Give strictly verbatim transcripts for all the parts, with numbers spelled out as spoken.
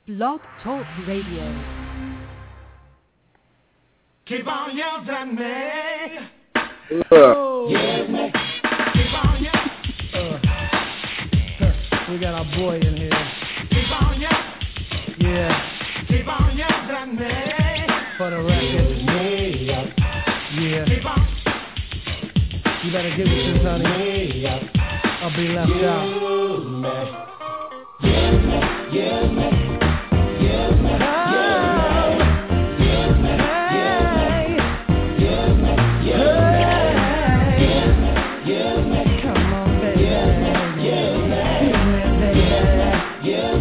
Blog Talk Radio. Keep on yelling at me. Oh. Yeah, man. Keep on yelling. Uh, we got our boy in here. Keep on yelling. Yeah. Keep on yelling at me. For the record. Yeah. Yeah. Keep on. You better get with this, honey. Yeah. I'll be left yeah, out. Man. Yeah, man. Yeah, man. Yeah, man. Yeah, man. Yeah, man. Yeah, man. Yeah, man. Yeah, man. Come on, baby. Yeah, man. Yeah, man. Yeah,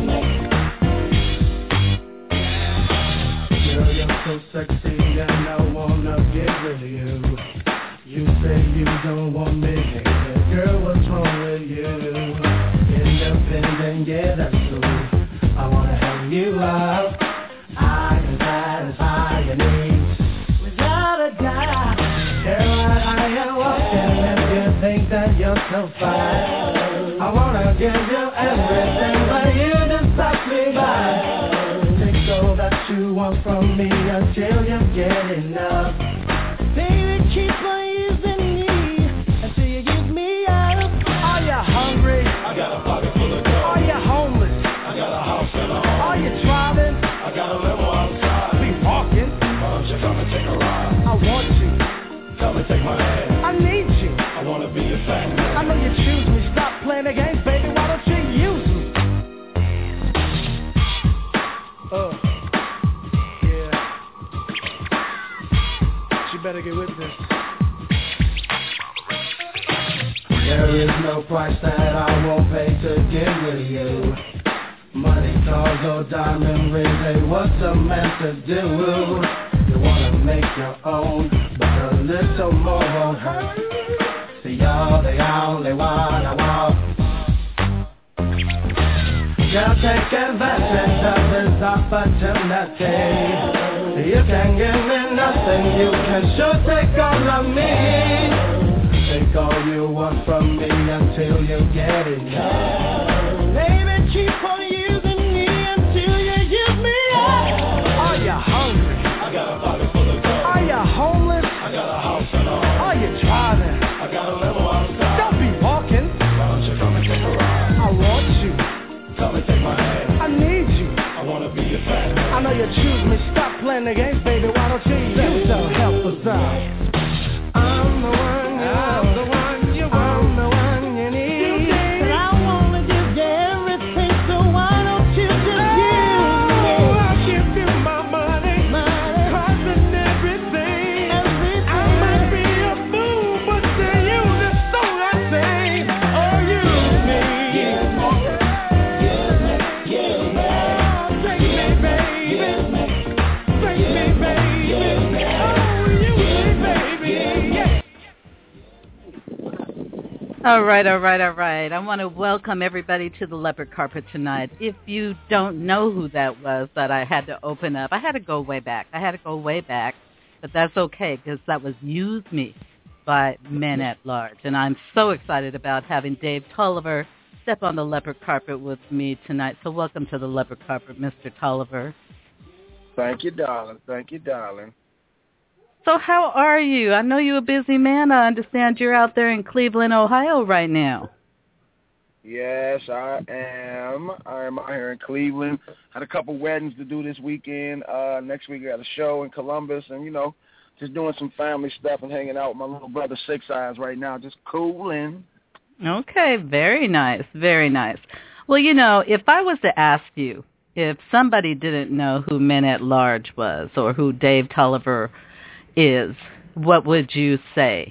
man. Girl, you're so sexy and I wanna get with you. You say you don't want me, girl, what's wrong with you? Independent, yeah, that's true. I wanna help you out. I can satisfy your needs without a doubt. Girl, I am walking if you think that you're so fine. I wanna give you everything, but you just pass me by. Take all that you want from me until you get enough. Baby, keep on using me until you use me up. Are you hungry? I got a pocket full of dough. Are you homeless? I got a house and a home. Are you driving? I got a limo outside. Be walking? Why don't you come and take a ride? I want you. Come and take my hand. I need you. I wanna be your fat man. I know you choose me. Stop playing the games, baby. Why don't you use me? Uh, yeah. She better get with this. There is no price that I won't pay to get with you. Money, cars, or diamond rings ain't what a man to do. You wanna make your own, but a little more won't hurt. See, y'all, they only wanna walk. Girl, take advantage of this opportunity. You can give me nothing, you can sure take all of me. Take all you want from me until you get enough. Baby, keep on using me until you use me up. Are you hungry? I got a pocket full of dough. Are you homeless? I got a house and a home. Are you driving? I got a limo outside. Don't be walking. Why don't you come and take a ride? I want you. Come and take my hand. I need you. I wanna be your fat man. I know you choose me. Stop playing the games, baby. Why don't you use the help us out? I'm the one. I'm the one you want. I'm the one you need. But I wanna give you everything, so why don't you just use me? I'll give you my money, money, cars and everything. everything. I might be a fool, but to you this song I sing. Oh, use me. Yeah, man. Yeah, man. Yeah, man. Take me, baby. Yeah, man. Take me, baby. Yeah, man. Oh, use me, baby. Yeah. All right, all right, all right. I want to welcome everybody to the Leopard Carpet tonight. If you don't know who that was that I had to open up, I had to go way back. I had to go way back, but that's okay because that was Use Me by Men at Large. And I'm so excited about having Dave Tolliver step on the Leopard Carpet with me tonight. So welcome to the Leopard Carpet, Mister Tolliver. Thank you, darling. Thank you, darling. So how are you? I know you're a busy man. I understand you're out there in Cleveland, Ohio right now. Yes, I am. I am out here in Cleveland. Had a couple weddings to do this weekend. Uh, next week I got a show in Columbus, and, you know, just doing some family stuff and hanging out with my little brother Six Eyes right now, just cooling. Okay, very nice, very nice. Well, you know, if I was to ask you, if somebody didn't know who Men at Large was or who Dave Tolliver is, what would you say?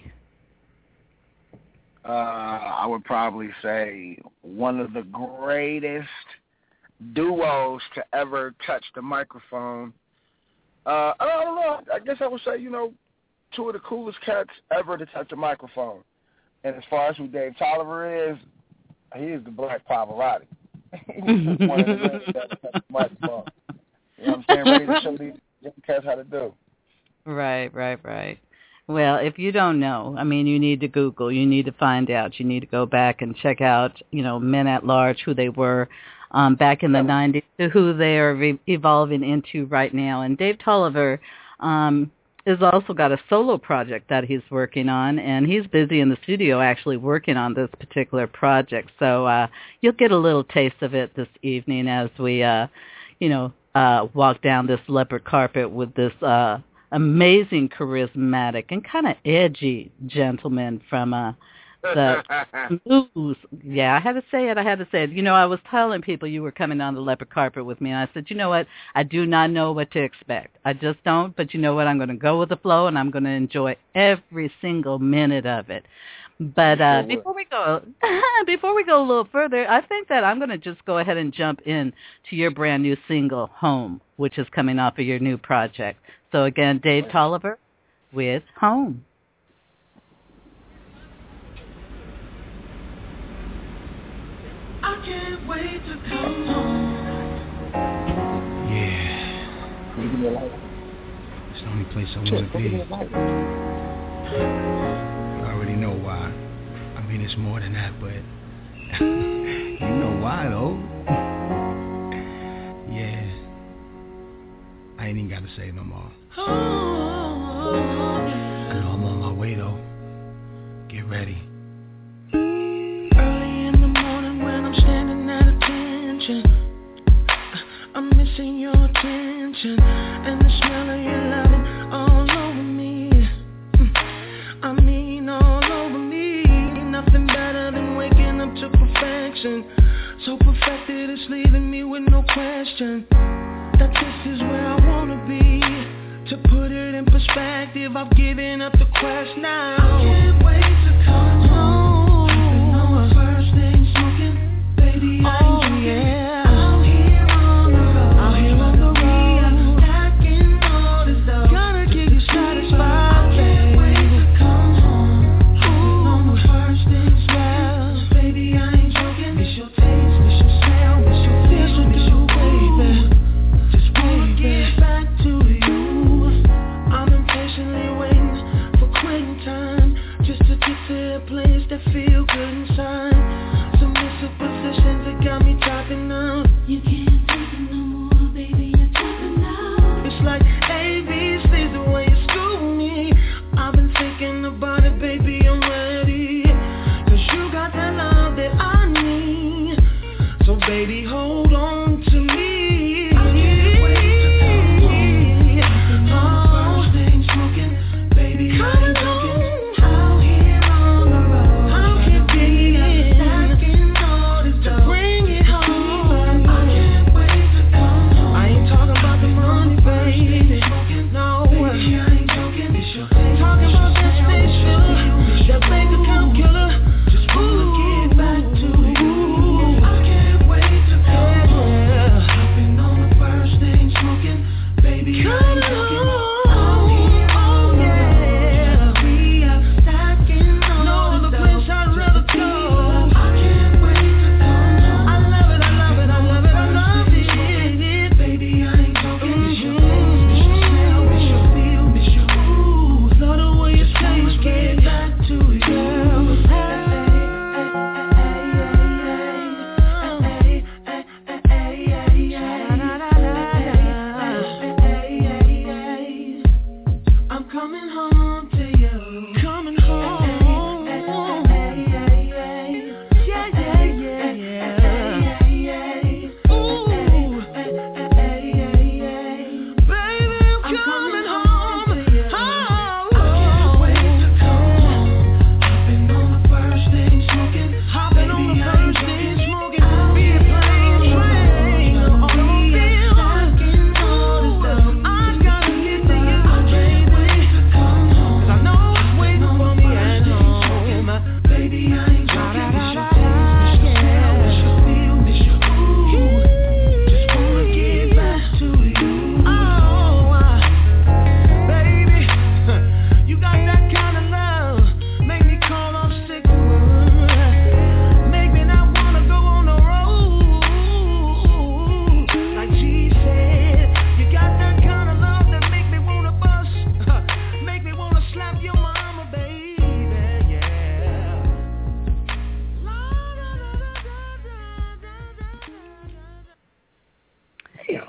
Uh, I would probably say one of the greatest duos to ever touch the microphone. Uh, I don't know. I guess I would say, you know, two of the coolest cats ever to touch a microphone. And as far as who Dave Tolliver is, he is the Black Pavarotti. He's one of the greatest that ever touched the microphone. You know what I'm saying? Ready to show these young cats how to do. Right, right, right. Well, if you don't know, I mean, you need to Google. You need to find out. You need to go back and check out, you know, Men at Large, who they were. um, back in the nineties to who they are re- evolving into right now. And Dave Tolliver um, has also got a solo project that he's working on, and he's busy in the studio actually working on this particular project. So uh, you'll get a little taste of it this evening as we, uh, you know, uh, walk down this leopard carpet with this uh, amazing, charismatic, and kind of edgy gentleman from uh, the blues. Yeah, I had to say it. I had to say it. You know, I was telling people you were coming on the leopard carpet with me, and I said, you know what? I do not know what to expect. I just don't. But you know what? I'm going to go with the flow, and I'm going to enjoy every single minute of it. But uh, before we go, before we go a little further, I think that I'm going to just go ahead and jump in to your brand new single, Home, which is coming off of your new project. So again, Dave Tolliver with Home. I can't wait to come home. Yeah. It's the only place I want to be. You already know why. I mean, it's more than that, but you know why, though. Yeah. I ain't even got to say no more. I know I'm on my way, though. Get ready. Standing at attention, I'm missing your attention, and the smell of your loving all over me. I mean all over me. Nothing better than waking up to perfection, so perfected it's leaving me with no question that this is where I wanna be. To put it in perspective, I've given up the quest now. I can't wait to come home. Oh yeah, out here on the road, out here on the road, stacking all this dough, gonna get you satisfied. I can't wait to come home. Ooh, on the first things well, baby I ain't joking. Miss your taste, miss your smell, miss your feel, miss your baby. Just wanna get back to you. I'm impatiently waiting for quitting time, just to get to a place that feel good inside. Positions that got me topping up. You can't take it no more, baby, you're topping out. It's like A B C's the way you school me. I've been thinking about it, baby, I'm ready. Cause you got that love that I need. So baby, hold on to me. I can't wait to come home. Oh, first thing smoking, baby, I ain't joking. Out here on the road, out here digging.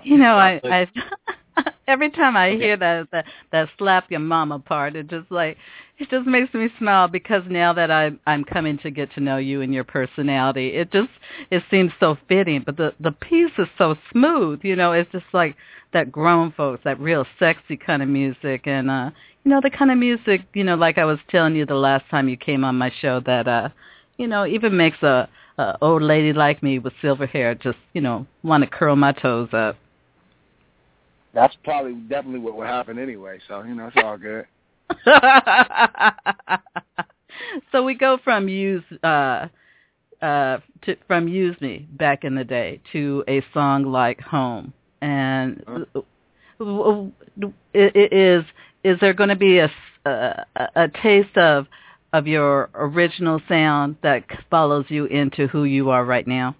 You know, I, I every time I hear that, that that slap your mama part, it just like it just makes me smile because now that I'm I'm coming to get to know you and your personality, it just it seems so fitting. But the the piece is so smooth, you know. It's just like that grown folks, that real sexy kind of music, and uh, you know, the kind of music, you know, like I was telling you the last time you came on my show, that uh, you know, even makes a, a old lady like me with silver hair just, you know, want to curl my toes up. That's probably definitely what would happen anyway, so, you know, it's all good. So we go from use uh, uh, to, from Use Me back in the day to a song like Home. And huh? is is there going to be a, a, a taste of of your original sound that follows you into who you are right now?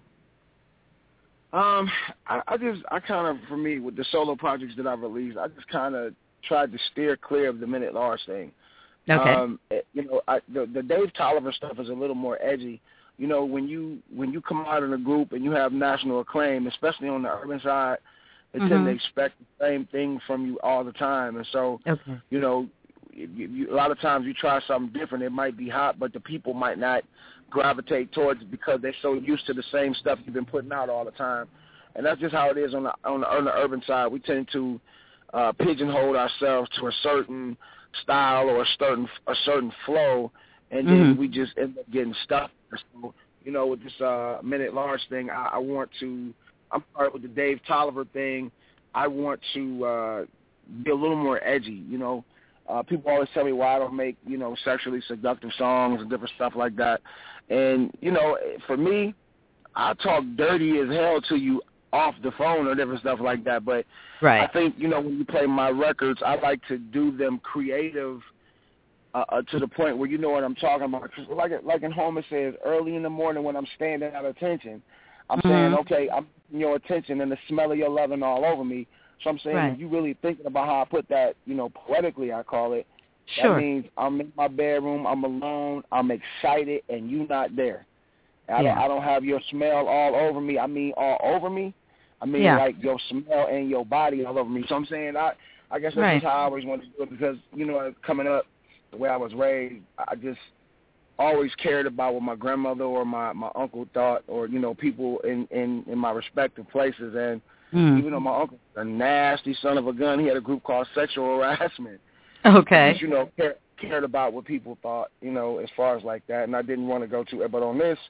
Um, I, I just, I kind of, for me, with the solo projects that I've released, I just kind of tried to steer clear of the Minute Large thing. Okay. Um, you know, I, the, the Dave Tolliver stuff is a little more edgy. You know, when you when you come out in a group and you have national acclaim, especially on the urban side, they mm-hmm. tend to expect the same thing from you all the time. And so, okay. you know, you, you, a lot of times you try something different, it might be hot, but the people might not gravitate towards it because they're so used to the same stuff you've been putting out all the time. And that's just how it is on the on the, on the urban side. We tend to uh, pigeonhole ourselves to a certain style or a certain a certain flow, and then mm-hmm. we just end up getting stuck. So, you know, with this uh, Minute Large thing, I, I want to. I'm sorry, with the Dave Tolliver thing, I want to uh, be a little more edgy. You know, uh, people always tell me why I don't make, you know, sexually seductive songs and different stuff like that. And, you know, for me, I talk dirty as hell to you off the phone or different stuff like that. But right. I think, you know, when you play my records, I like to do them creative uh, uh, to the point where you know what I'm talking about. Cause like, like in Home, it says, early in the morning when I'm standing at attention, I'm mm-hmm. saying, okay, I'm getting your attention and the smell of your loving all over me. So I'm saying, right. if you really thinking about how I put that, you know, poetically I call it, sure. that means I'm in my bedroom, I'm alone, I'm excited, and you not there. I, yeah. don't, I don't have your smell all over me. I mean all over me. I mean yeah. like your smell and your body all over me. So I'm saying, I, I guess that's right. how I always wanted to do it because, you know, coming up, the way I was raised, I just always cared about what my grandmother or my, my uncle thought, or, you know, people in, in, in my respective places. And mm. even though my uncle's a nasty son of a gun, he had a group called Sexual Harassment. Okay. Just, you know, care, cared about what people thought, you know, as far as like that. And I didn't want to go to it. But on this,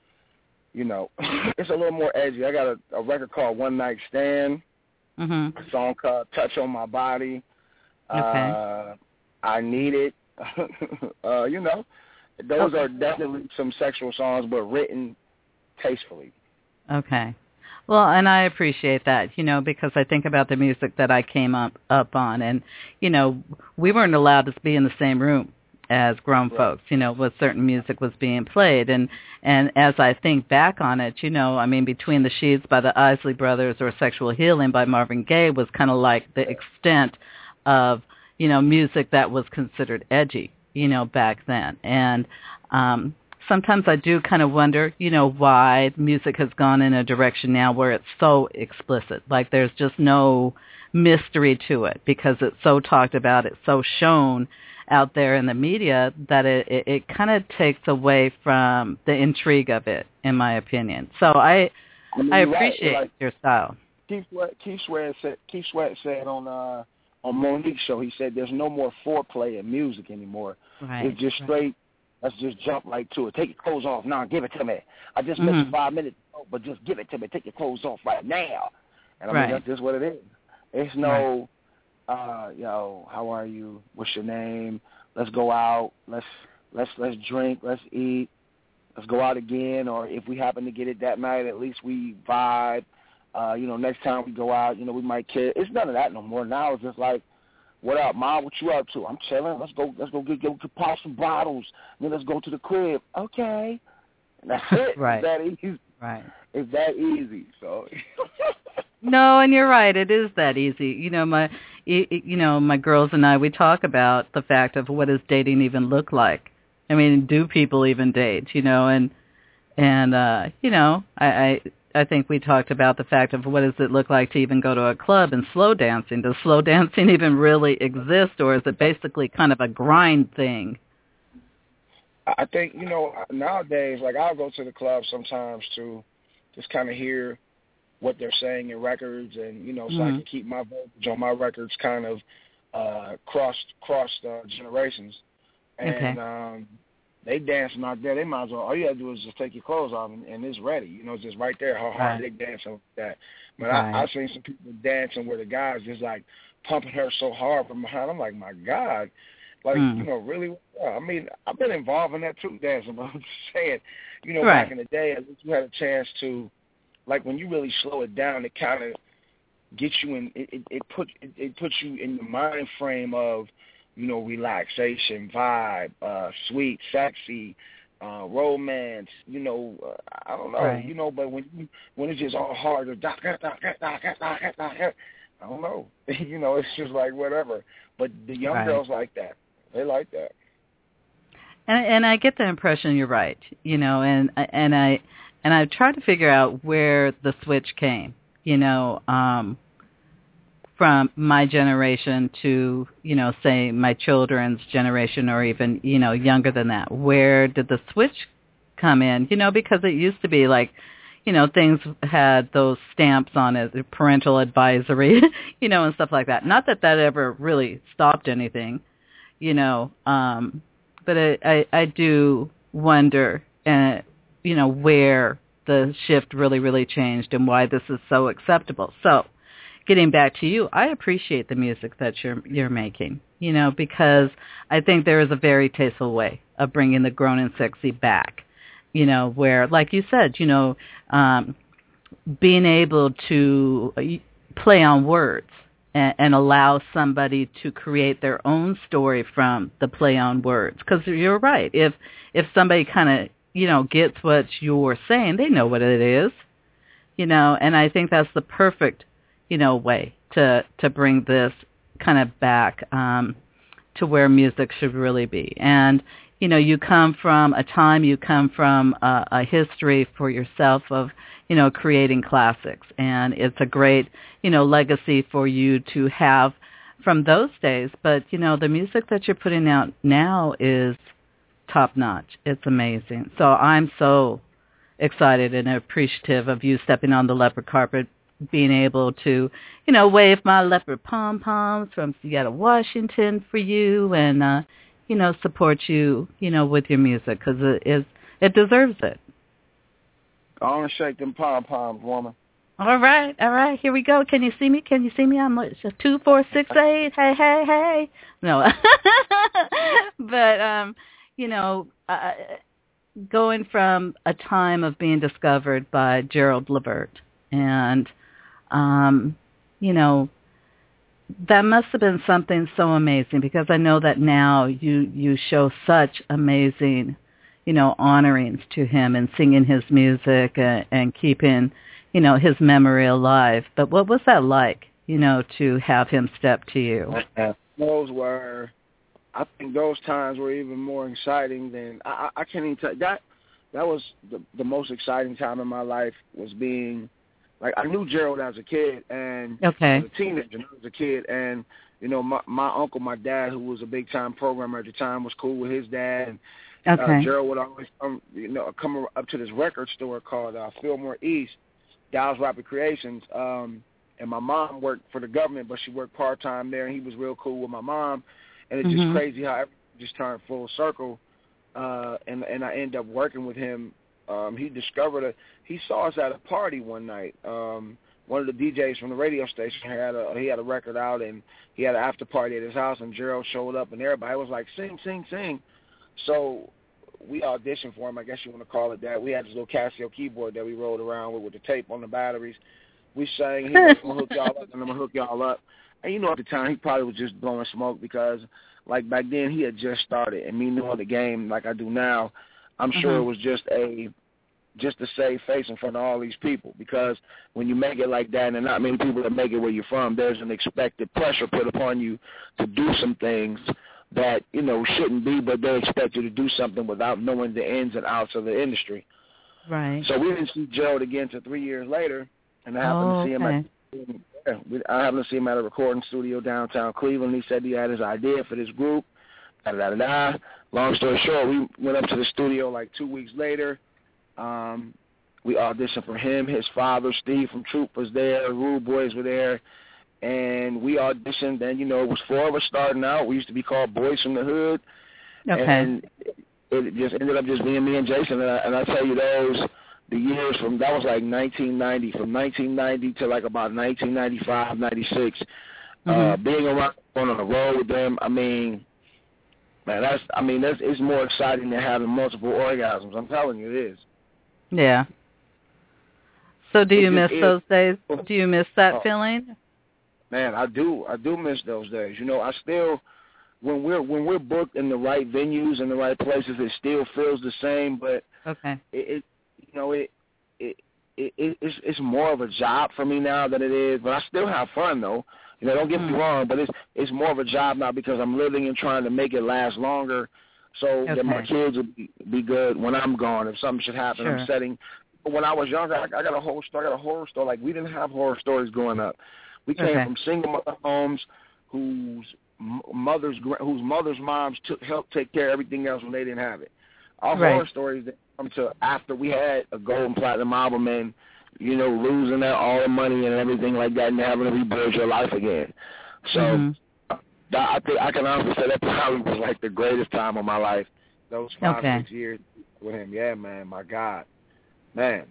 you know, it's a little more edgy. I got a, a record called One Night Stand, mm-hmm. a song called Touch on My Body. Okay. Uh, I Need It. uh, you know, those okay. are definitely some sexual songs, but written tastefully. Okay. Well, and I appreciate that, you know, because I think about the music that I came up, up on, and, you know, we weren't allowed to be in the same room as grown right. folks, you know, when certain music was being played. And, and as I think back on it, you know, I mean, Between the Sheets by the Isley Brothers or Sexual Healing by Marvin Gaye was kind of like the extent of, you know, music that was considered edgy, you know, back then. And um, sometimes I do kind of wonder, you know, why music has gone in a direction now where it's so explicit. Like there's just no mystery to it because it's so talked about, it's so shown out there in the media that it, it, it kind of takes away from the intrigue of it, in my opinion. So I I, mean, I appreciate right. like, your style. Keith Sweat, Keith Sweat said, Keith Sweat said on uh, on Monique's show, he said there's no more foreplay in music anymore. Right. It's just straight, right. let's just jump right to it. Take your clothes off now, give it to me. I just mm-hmm. missed five minutes, but just give it to me. Take your clothes off right now. And I mean, right. that's just what it is. It's no... Right. Uh, yo, how are you? What's your name? Let's go out. Let's let's let's drink. Let's eat. Let's go out again. Or if we happen to get it that night, at least we vibe. Uh, you know, next time we go out, you know, we might care. It's none of that no more. Now it's just like, what up, Mom? What you up to? I'm chilling. Let's go. Let's go get get, get pop some bottles. Then let's go to the crib. Okay. And that's it. Right. It's that easy. Right. It's that easy. So. No, and you're right. It is that easy. You know, my, you know, my girls and I, we talk about the fact of what does dating even look like. I mean, do people even date? You know, and and uh, you know, I, I I think we talked about the fact of what does it look like to even go to a club and slow dancing. Does slow dancing even really exist, or is it basically kind of a grind thing? I think, you know, nowadays, like I'll go to the club sometimes to just kind of hear what they're saying in records, and, you know, so mm-hmm. I can keep my verbiage on my records kind of uh, crossed, crossed uh, generations. And okay. um, they dancing out there. They might as well, all you got to do is just take your clothes off and, and it's ready. You know, it's just right there how hard right. they dancing with that. But right. I, I've seen some people dancing where the guys just like pumping her so hard from behind. I'm like, my God. Like, mm. you know, really, yeah, I mean, I've been involved in that too, dancing, but I'm just saying, you know, right. back in the day, at least you had a chance to, like, when you really slow it down, it kind of gets you in, it, it, it, put, it, it puts you in the mind frame of, you know, relaxation, vibe, uh, sweet, sexy, uh, romance, you know, uh, I don't know, right. you know, but when you, when it's just all hard, I don't know, you know, it's just like whatever. But the young right. girls like that. They like that. And and I get the impression you're right, you know, and and I and I've tried to figure out where the switch came, you know, um, from my generation to, you know, say my children's generation or even, you know, younger than that. Where did the switch come in? You know, because it used to be like, you know, things had those stamps on it, parental advisory, you know, and stuff like that. Not that that ever really stopped anything. You know, um, but I, I, I do wonder, uh, you know, where the shift really, really changed and why this is so acceptable. So, getting back to you, I appreciate the music that you're you're making, you know, because I think there is a very tasteful way of bringing the grown and sexy back, you know, where, like you said, you know, um, being able to play on words. And allow somebody to create their own story from the play on words. Because you're right. If if somebody kind of, you know, gets what you're saying, they know what it is, you know. And I think that's the perfect, you know, way to to bring this kind of back um, to where music should really be. And, you know, you come from a time, you come from a, a history for yourself of, you know, creating classics. And it's a great, you know, legacy for you to have from those days. But, you know, the music that you're putting out now is top-notch. It's amazing. So I'm so excited and appreciative of you stepping on the leopard carpet, being able to, you know, wave my leopard pom-poms from Seattle, Washington for you and, uh, you know, support you, you know, with your music because it, is, it deserves it. I want to shake them pom-poms, woman. All right, all right, here we go. Can you see me? Can you see me? I'm two, four, six, eight. Hey, hey, hey. No, but um, you know, uh, going from a time of being discovered by Gerald Levert, and um, you know, that must have been something so amazing because I know that now you you show such amazing, you know, honorings to him and singing his music and, and keeping, you know, his memory alive. But what was that like, you know, to have him step to you? Those were, I think those times were even more exciting than, I, I can't even tell, that, that was the, the most exciting time in my life was being, like, I knew Gerald as a kid and okay. as a teenager, as a kid, and, you know, my, my uncle, my dad, who was a big-time programmer at the time, was cool with his dad, and Okay. Uh, Gerald would always come, you know, come up to this record store called uh, Fillmore East, Dallas Rapid Creations. Um, and my mom worked for the government, but she worked part time there, and he was real cool with my mom. And it's mm-hmm. just crazy how everything just turned full circle. Uh, and and I ended up working with him. Um, he discovered a. He saw us at a party one night. Um, one of the D Js from the radio station had a he had a record out, and he had an after party at his house. And Gerald showed up, and everybody was like, "Sing, sing, sing." So we auditioned for him, I guess you want to call it that. We had this little Casio keyboard that we rolled around with with the tape on the batteries. We sang, he was going to hook y'all up, and I'm going to hook y'all up. And you know at the time he probably was just blowing smoke because, like, back then he had just started. And me knowing the game like I do now, I'm uh-huh. sure it was just a just to save face in front of all these people because when you make it like that and there are not many people that make it where you're from, there's an expected pressure put upon you to do some things that, you know, shouldn't be, but they expect you to do something without knowing the ins and outs of the industry. Right. So we didn't see Gerald again until three years later, and I happened oh, to see him okay. at yeah, we, I happened to see him at a recording studio downtown Cleveland. He said he had his idea for this group. Da da da da. Long story short, we went up to the studio like two weeks later. Um, we auditioned for him. His father, Steve from Troop, was there. Rude Boys were there. And we auditioned. And, you know, it was four of us starting out. We used to be called Boys from the Hood. Okay. And it just ended up just being me and Jason. And I, and I tell you, those, the years from, that was like nineteen ninety. From nineteen ninety to like about nineteen ninety-five, ninety-six. Mm-hmm. Uh, being around, going on the road with them, I mean, man, that's, I mean, that's, it's more exciting than having multiple orgasms. I'm telling you, it is. Yeah. So do you miss is. those days? Do you miss that oh, feeling? Man, I do. I do miss those days. You know, I still, when we're when we're booked in the right venues and the right places, it still feels the same. But okay, it, it you know, it it, it it it's it's more of a job for me now than it is. But I still have fun though. You know, don't get mm. me wrong. But it's it's more of a job now because I'm living and trying to make it last longer, so okay. that my kids will be, be good when I'm gone. If something should happen, sure. I'm setting. When I was younger, I, I got a whole story. I got a horror story. Like we didn't have horror stories growing up. We came okay. from single mother homes whose mothers, whose mothers' moms took helped take care of everything else when they didn't have it. Our right. horror stories that come to after we had a gold and platinum album and, you know, losing that all the money and everything like that and having to rebuild your life again. So mm-hmm. that, I think I can honestly say that probably was like the greatest time of my life. Those five okay. six years with him. Yeah, man. My God, man.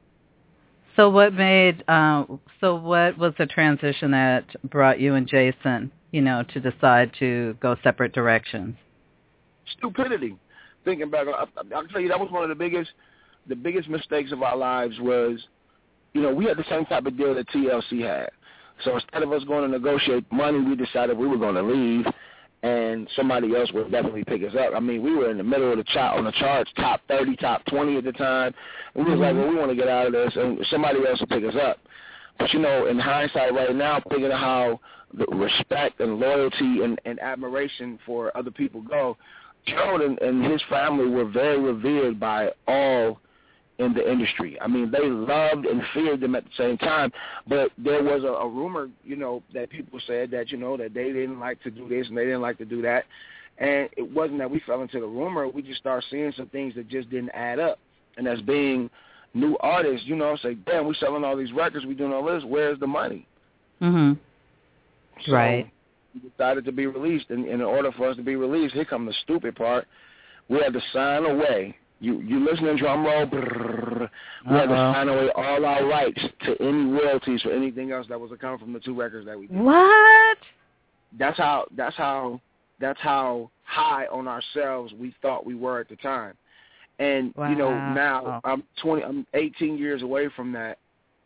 So what made, uh, so what was the transition that brought you and Jason, you know, to decide to go separate directions? Stupidity. Thinking back, I, I'll tell you, that was one of the biggest, the biggest mistakes of our lives was, you know, we had the same type of deal that T L C had. So instead of us going to negotiate money, we decided we were going to leave, and somebody else would definitely pick us up. I mean, we were in the middle of the chart on the charts, top thirty, top twenty at the time. And we was mm-hmm. like, well, we want to get out of this, and somebody else will pick us up. But, you know, in hindsight right now, thinking of how the respect and loyalty and, and admiration for other people go, Gerald and, and his family were very revered by all in the industry. I mean, they loved and feared them at the same time, but there was a, a rumor, you know, that people said that, you know, that they didn't like to do this and they didn't like to do that. And it wasn't that we fell into the rumor. We just started seeing some things that just didn't add up. And as being new artists, you know, say, damn, we're selling all these records, we're doing all this, where's the money? Mm-hmm. So right. we decided to be released. And, and in order for us to be released, here comes the stupid part, we had to sign away. You you listening, drum roll, brrr, we had to sign away all our rights to any royalties for anything else that was to come from the two records that we did. What? That's how that's how that's how high on ourselves we thought we were at the time. And wow. you know, now I'm twenty I'm eighteen years away from that.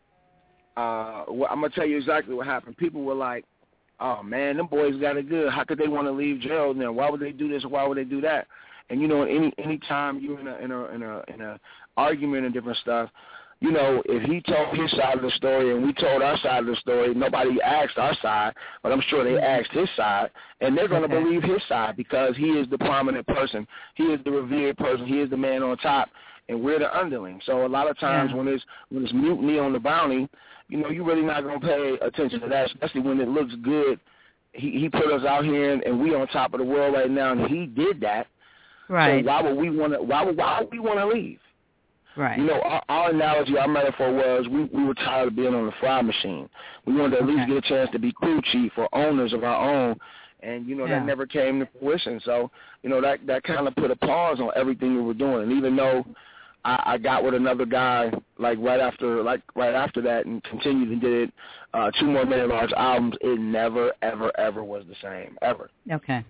Uh well, I'm gonna tell you exactly what happened. People were like, oh man, them boys got it good. How could they want to leave Gerald now? Why would they do this or why would they do that? And you know, any any time you're in a in a in a in a argument and different stuff, you know, if he told his side of the story and we told our side of the story, nobody asked our side, but I'm sure they asked his side, and they're going to okay. believe his side because he is the prominent person, he is the revered person, he is the man on top, and we're the underling. So a lot of times yeah. when it's when it's mutiny on the bounty, you know, you're really not going to pay attention to that, especially when it looks good. He he put us out here, and, and we on top of the world right now, and he did that. Right. So why would we want to? Why would why would we want to leave? Right. You know, our, our analogy, our metaphor was we, we were tired of being on the fry machine. We wanted to at okay. least get a chance to be crew chief or owners of our own, and you know yeah. that never came to fruition. So you know that that kind of put a pause on everything we were doing. And even though I, I got with another guy like right after like right after that and continued and did uh, two more Million Large albums, it never ever ever was the same ever. Okay.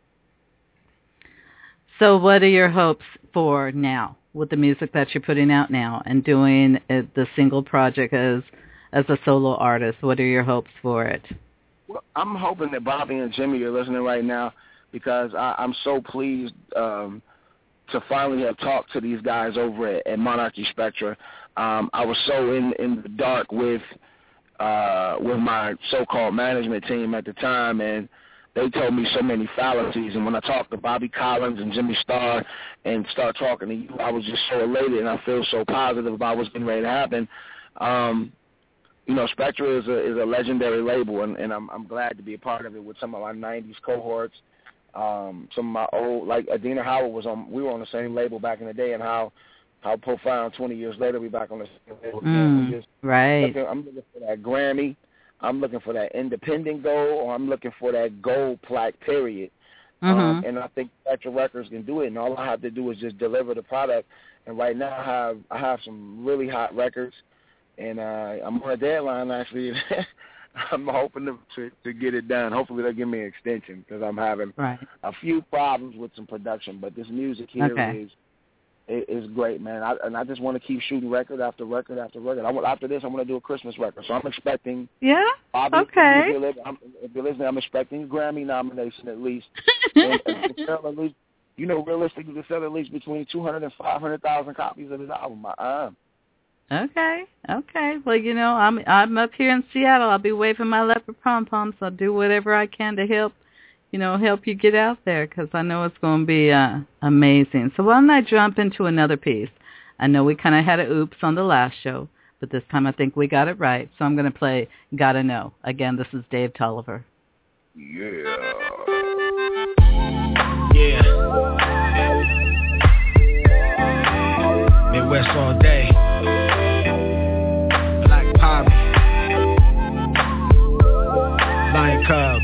So what are your hopes for now with the music that you're putting out now and doing it, the single project as as a solo artist? What are your hopes for it? Well, I'm hoping that Bobby and Jimmy are listening right now because I, I'm so pleased um, to finally have talked to these guys over at, at Monarchy Spectra. Um, I was so in, in the dark with uh, with my so-called management team at the time, and they told me so many fallacies. And when I talked to Bobby Collins and Jimmy Starr and start talking to you, I was just so elated, and I feel so positive about what's getting ready to happen. Um, you know, Spectra is a is a legendary label, and, and I'm I'm glad to be a part of it with some of my nineties cohorts. Um, some of my old, like Adina Howard was on. We were on the same label back in the day, and how how profound. Twenty years later, we back on the same label. Mm, just, right. Looking, I'm looking for that Grammy. I'm looking for that independent gold, or I'm looking for that gold plaque, period. Mm-hmm. Um, and I think Spectra Records can do it, and all I have to do is just deliver the product. And right now I have I have some really hot records, and uh, I'm on a deadline, actually. I'm hoping to, to to get it done. Hopefully they'll give me an extension, because I'm having right. a few problems with some production. But this music here okay. is is great, man. I, and I just want to keep shooting record after record after record. I want, after this, I'm going to do a Christmas record. So I'm expecting. Yeah. Obviously, okay. If you're, listening, I'm, if you're listening, I'm expecting a Grammy nomination at least. and, and to sell at least, you know, realistically, to sell at least between two hundred and five hundred thousand copies of this album. I am. Okay. Okay. Well, you know, I'm I'm up here in Seattle. I'll be waving my leopard pom poms. I'll do whatever I can to help. You know, help you get out there, because I know it's going to be uh, amazing. So why don't I jump into another piece? I know we kind of had a oops on the last show, but this time I think we got it right. So I'm going to play Gotta Know. Again, this is Dave Tolliver. Yeah. Yeah. Midwest all day. Black Poppy. Lion Cubs.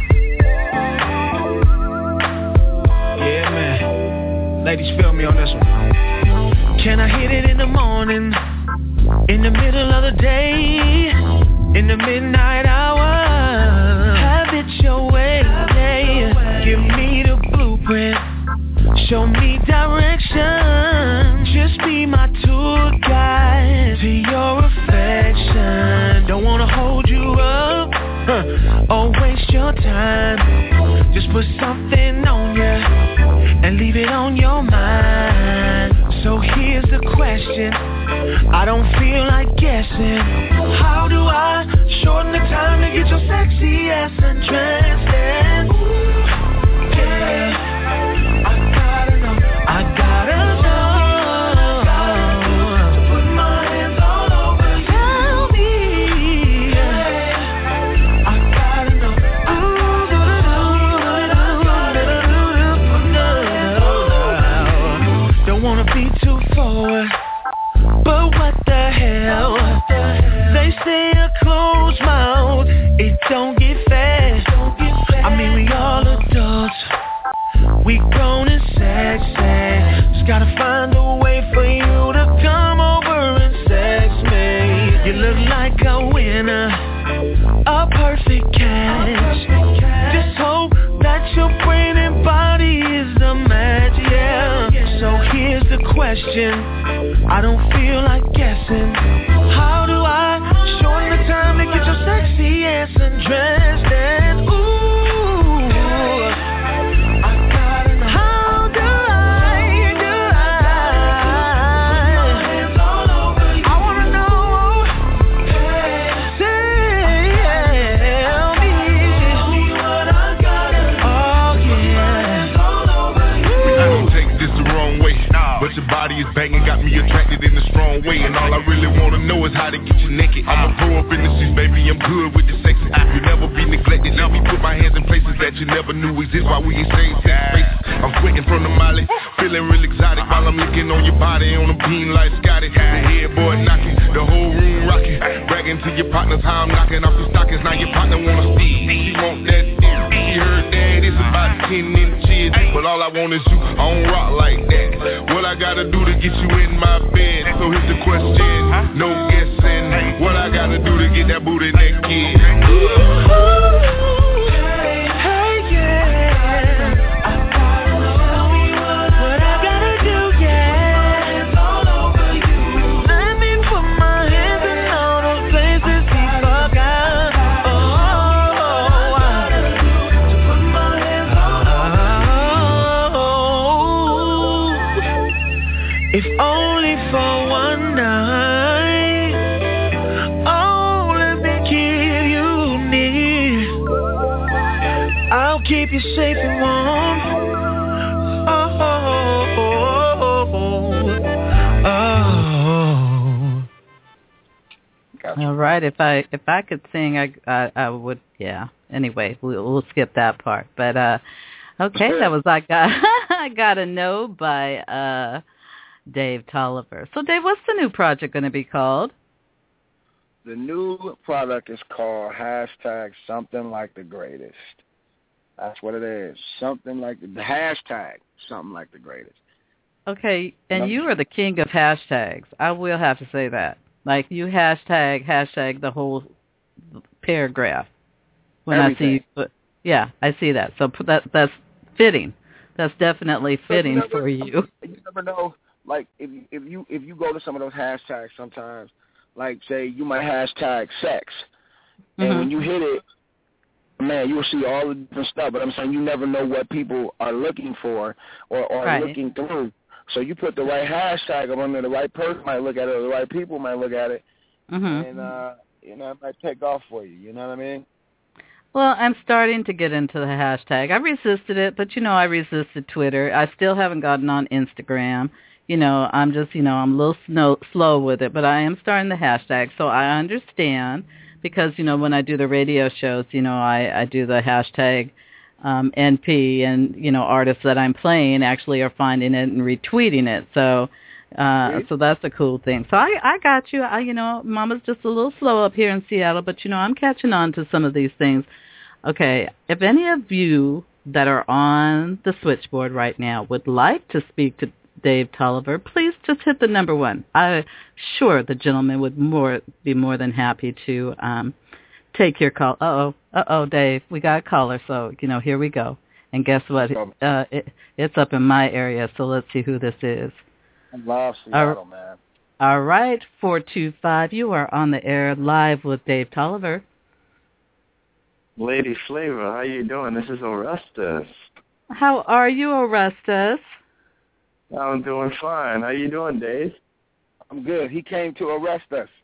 Yeah, man. Ladies, feel me on this one. Can I hit it in the morning, in the middle of the day, in the midnight hour? Have it your way, yeah. Give me the blueprint, show me direction. Just be my tour guide to your affection. Don't wanna hold you up, huh, or waste your time. Just put something on you and leave it on your mind. So here's the question, I don't feel like guessing. How do I shorten the time to get your sexy ass undressed? And ooh, yeah, I gotta know, I gotta know, to put my hands all over you. Tell me, yeah, I gotta know, I gotta know. Don't wanna be too forward, but what the hell? They say a closed mouth, it don't get fed. I mean, we all adults, we grown and sexy. Just gotta find a way for you to come over and sex me. You look like a winner, a perfect catch. Just hope that your brain and body is a match, yeah. So here's the question, I don't feel like guessing. How do I shorten the time to get your sexy ass undressed? And ooh, I gotta know, how do I, do I, put my hands all over you. I wanna know, hey, tell me what I gotta do. Oh yeah, all over you. I don't take this the wrong way, but your body is banging, got me attracted in a strong way. And all I really wanna know is how to get you naked. I'ma grow up in the streets, baby, I'm good with the sexy. You'll never be neglected, let me put my hands in places that you never knew exist while we exchange spaces. I'm sweating from the molly, feeling real exotic while I'm licking on your body on a beam like Scotty. The headboard knocking, the whole room rocking, bragging to your partners how I'm knocking off your stockings. Now your partner wanna see, she want that shit. She heard that it's about ten inches, but all I want is you, I don't rock like that. What I gotta do to get you in my bed? So here's the question, no guessing. What I gotta do to get that booty naked? If only for one night, oh, let me keep you safe and warm. Oh, oh, oh, oh, oh. All right. If I if I could sing, I I, I would. Yeah. Anyway, we'll, we'll skip that part. But uh, okay, that was I got I Gotta Know by uh, Dave Tolliver. So, Dave, what's the new project going to be called? The new product is called hashtag Something Like the Greatest. That's what it is. Something like the, the hashtag Something Like the Greatest. Okay, and you are the king of hashtags. I will have to say that. Like, you hashtag, hashtag the whole paragraph. When Everything. I see you, yeah, I see that. So that that's fitting. That's definitely fitting you never, for you. You never know. Like if if you if you go to some of those hashtags sometimes, like say you might hashtag sex, and Mm-hmm. when you hit it, man, you'll see all the different stuff. But I'm saying you never know what people are looking for or are Right. looking through. So you put the right hashtag up on there, the right person might look at it, or the right people might look at it, Mm-hmm. and uh, you know it might take off for you. You know what I mean? Well, I'm starting to get into the hashtag. I resisted it, but, you know, I resisted Twitter. I still haven't gotten on Instagram. You know, I'm just, you know, I'm a little snow, slow with it, but I am starting the hashtag, so I understand because, you know, when I do the radio shows, you know, I, I do the hashtag um, N P, and, you know, artists that I'm playing actually are finding it and retweeting it. So uh, so that's a cool thing. So I, I got you. I, you know, Mama's just a little slow up here in Seattle, but, you know, I'm catching on to some of these things. Okay, if any of you that are on the switchboard right now would like to speak to Dave Tolliver, please just hit the number one. I'm sure the gentleman would more be more than happy to um, take your call. Uh-oh, uh-oh, Dave, we got a caller, so, you know, here we go. And guess what? Uh, it, it's up in my area, so let's see who this is. I love Seattle, man. All right, four two five, you are on the air live with Dave Tolliver. Lady Flavor, how you doing? This is Orestes. How are you, Orestes? I'm doing fine. How you doing, Dave? I'm good. He came to arrest us.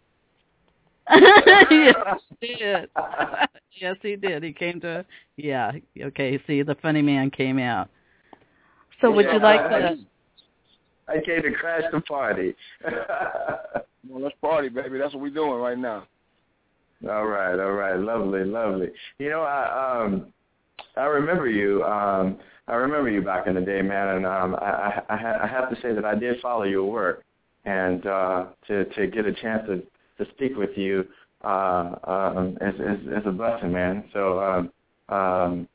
Yes, he did. Yes, he did. He came to, yeah, okay, see, the funny man came out. So would yeah, you like I, to... I came to crash the party. Well, let's party, baby. That's what we're doing right now. All right, all right. Lovely, lovely. You know, I um, I remember you. Um, I remember you back in the day, man, and um, I, I, I have to say that I did follow your work, and uh, to to get a chance to, to speak with you uh, um, is, is, is a blessing, man. So um, um,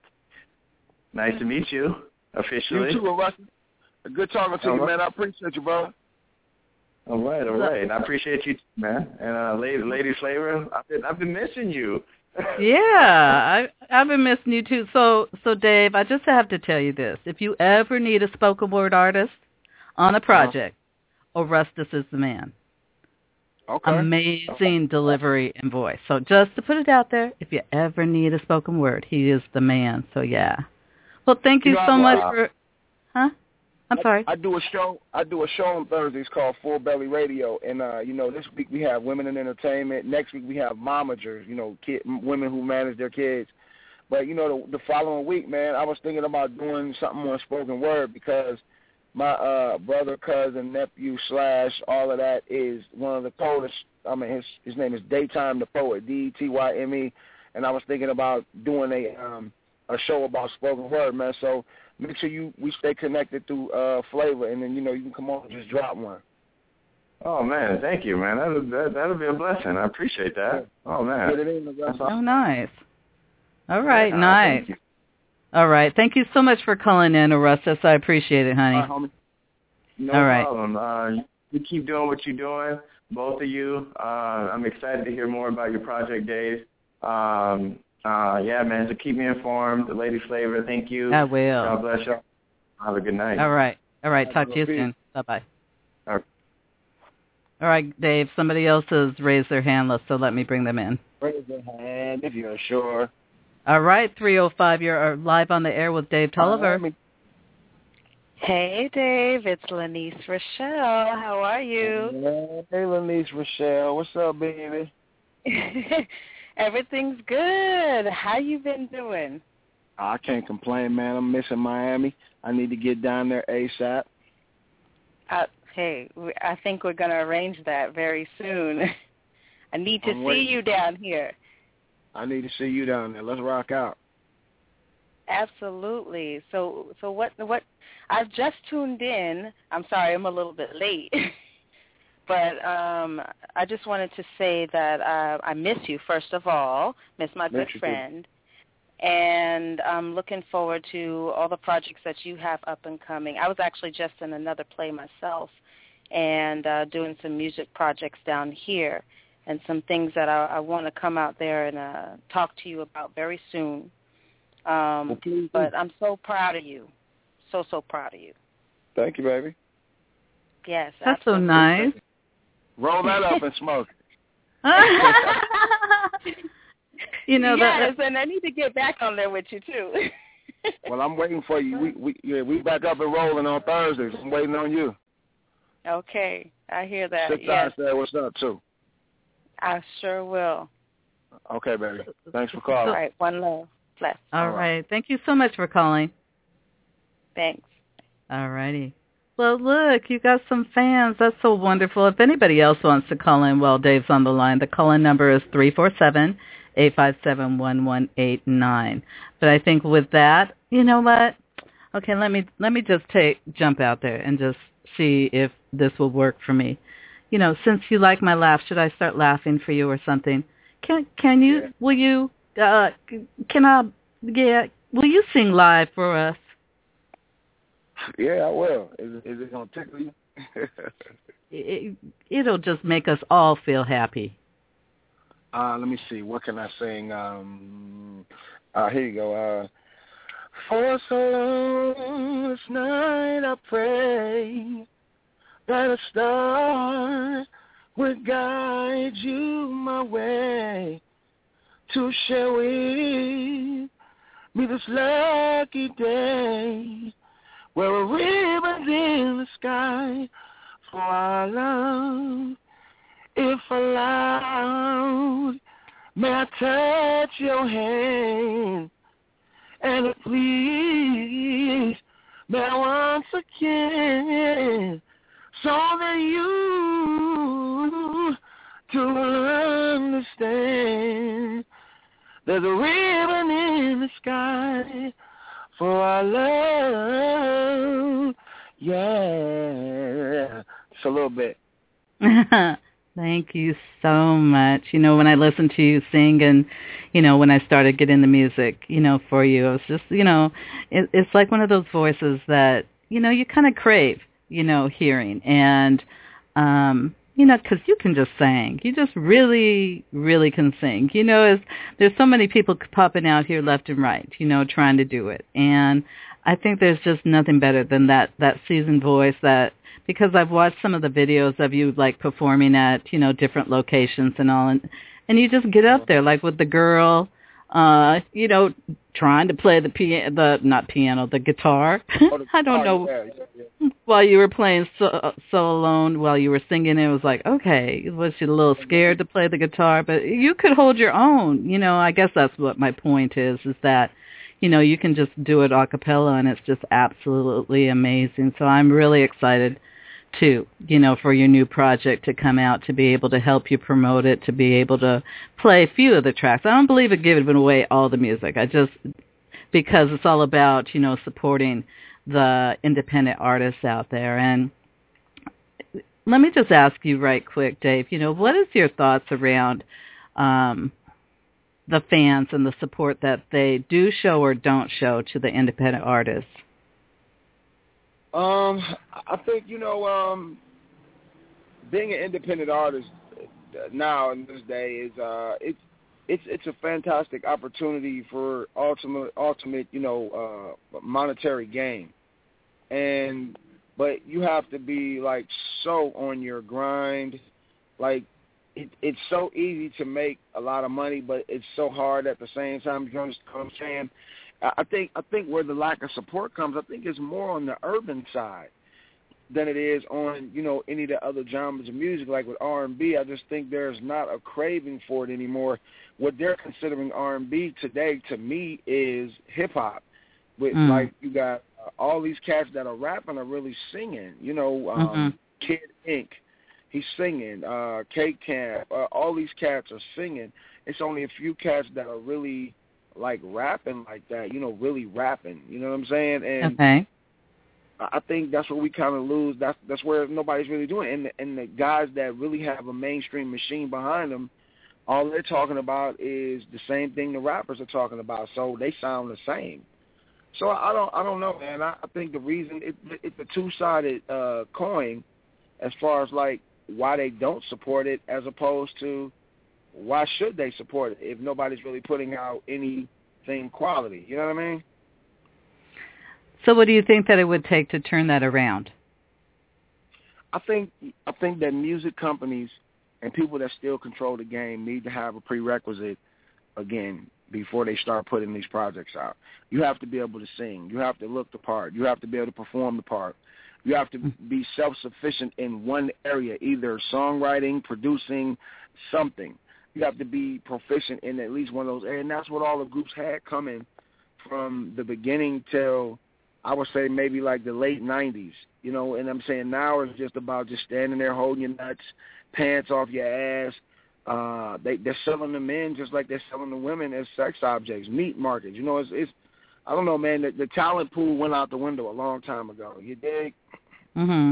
nice to meet you officially. You too, Rusty. Good talking to you, man. I appreciate you, brother. All right, all right. I appreciate you, man. And uh, lady, lady Flavor, I've been, I've been missing you. Yeah, I, I've been missing you too. So, so Dave, I just have to tell you this: if you ever need a spoken word artist on a project, uh-huh. Orestes is the man. Okay. Amazing okay. delivery and voice. So, just to put it out there, if you ever need a spoken word, he is the man. So, yeah. Well, thank you, you so much uh, for. Huh? I'm sorry. I, I do a show. I do a show on Thursdays called Full Belly Radio, and uh, you know, this week we have women in entertainment. Next week we have momagers, you know, kid, women who manage their kids. But you know, the, the following week, man, I was thinking about doing something on spoken word because my uh, brother, cousin, nephew, slash, all of that is one of the poets. I mean, his his name is Daytime the Poet, D E T Y M E, and I was thinking about doing a um, a show about spoken word, man. So. Make sure you we stay connected through uh, Flavor, and then, you know, you can come on and just drop one. Oh, man, thank you, man. That'll, that, that'll be a blessing. I appreciate that. Oh, man. Get it in, oh, nice. All right, yeah, nice. All right. Thank you so much for calling in, Orestes. I appreciate it, honey. All right, homie. No All right. problem. Uh, you keep doing what you're doing, both of you. Uh, I'm excited to hear more about your project, Dave. Um Uh, yeah, man, so keep me informed. Lady Flavor, thank you. I will. God bless you. Have a good night. All right. All right. Talk to you soon. Bye-bye. All right. All right, Dave, somebody else has raised their hand, so let me bring them in. Raise your hand if you're sure. All right, three oh five, you're live on the air with Dave Tolliver. Hey, Dave, it's Lanice Rochelle. How are you? Hey, Lanice Rochelle. What's up, baby? Everything's good. How you been doing? I can't complain, man. I'm missing Miami. I need to get down there ASAP. Uh, hey, we, I think we're going to arrange that very soon. I need to I'm see waiting. you down here. I need to see you down there. Let's rock out. Absolutely. So, so what? What? I've just tuned in. I'm sorry, I'm a little bit late, but um, I just wanted to say that uh, I miss you. First of all, miss my Miss good you friend, and I'm looking forward to all the projects that you have up and coming. I was actually just in another play myself, and uh, doing some music projects down here, and some things that I, I want to come out there and uh, talk to you about very soon. Um, well, but I'm so proud of you. So, so proud of you. Thank you, baby. Yes. That's absolutely. so nice. Roll that up and smoke. You know, yes, that, and I need to get back on there with you, too. Well, I'm waiting for you. We we yeah, we back up and rolling on Thursdays. I'm waiting on you. Okay. I hear that. Six yes. eyes there. What's up, too? I sure will. Okay, baby. Thanks for calling. All right. One love. Bless. all All right. right. Thank you so much for calling. Thanks. All righty. Well, look, you got some fans. That's so wonderful. If anybody else wants to call in while Dave's on the line, the call-in number is three four seven, eight five seven, one one eight nine. But I think with that, you know what? Okay, let me let me just take jump out there and just see if this will work for me. You know, since you like my laugh, should I start laughing for you or something? Can can you? Yeah. Will you? Uh, can I? Yeah. Will you sing live for us? Yeah, I will. Is, is it going to tickle you? it, it'll just make us all feel happy. Uh, let me see. What can I sing? Um, uh, here you go. Uh, For so long this night I pray that a star would guide you my way to share with me this lucky day where a ribbon's in the sky for our love. If allowed, may I touch your hand, and if please, may I once again, so that you to understand there's a ribbon in the sky for our love. Yeah, just a little bit. Thank you so much. You know, when I listened to you sing and, you know, when I started getting the music, you know, for you, it was just, you know, it, it's like one of those voices that, you know, you kind of crave, you know, hearing. And, um, you know, because you can just sing. You just really, really can sing. You know, it's, there's so many people popping out here left and right, you know, trying to do it. And I think there's just nothing better than that, that seasoned voice that, because I've watched some of the videos of you, like, performing at, you know, different locations and all, and, and you just get up there, like with the girl, uh, you know, trying to play the piano, the, not piano, the guitar. Oh, the I don't guitar, know. yeah, yeah, yeah. While you were playing so, so alone, while you were singing, it was like, okay, was you a little scared to play the guitar? But you could hold your own. You know, I guess that's what my point is, is that, you know, you can just do it a cappella, and it's just absolutely amazing. So I'm really excited too, you know, for your new project to come out, to be able to help you promote it, to be able to play a few of the tracks. I don't believe in giving away all the music. I just, because it's all about, you know, supporting the independent artists out there. And let me just ask you right quick, Dave, you know, what is your thoughts around um, the fans and the support that they do show or don't show to the independent artists? Um, I think, you know, um, being an independent artist now in this day is uh, it's it's it's a fantastic opportunity for ultimate ultimate you know uh, monetary gain, and but you have to be like so on your grind, like it, it's so easy to make a lot of money, but it's so hard at the same time. You understand what I'm saying? I think I think where the lack of support comes, I think it's more on the urban side. than it is on, you know, any of the other genres of music. Like with R and B, I just think there's not a craving for it anymore. What they're considering R and B today, to me, is hip-hop. With, mm. like, you got uh, all these cats that are rapping are really singing. You know, um, mm-hmm. Kid Ink, he's singing. Uh, Cake Camp, uh, all these cats are singing. It's only a few cats that are really, like, rapping like that, you know, really rapping. You know what I'm saying? And okay. I think that's where we kind of lose. That's that's where nobody's really doing it. And the, and the guys that really have a mainstream machine behind them, all they're talking about is the same thing the rappers are talking about. So they sound the same. So I don't I don't know, man. I, I think the reason it, it's a two-sided uh, coin as far as like why they don't support it, as opposed to why should they support it if nobody's really putting out anything quality. You know what I mean? So what do you think that it would take to turn that around? I think I think that music companies and people that still control the game need to have a prerequisite, again, before they start putting these projects out. You have to be able to sing. You have to look the part. You have to be able to perform the part. You have to be self-sufficient in one area, either songwriting, producing, something. You have to be proficient in at least one of those areas, and that's what all the groups had coming from the beginning till, I would say, maybe like the late nineties, you know, and I'm saying now it's just about just standing there holding your nuts, pants off your ass. Uh, they, they're selling the men just like they're selling the women as sex objects, meat markets. You know, it's, it's I don't know, man, the, the talent pool went out the window a long time ago. You dig? Mm-hmm.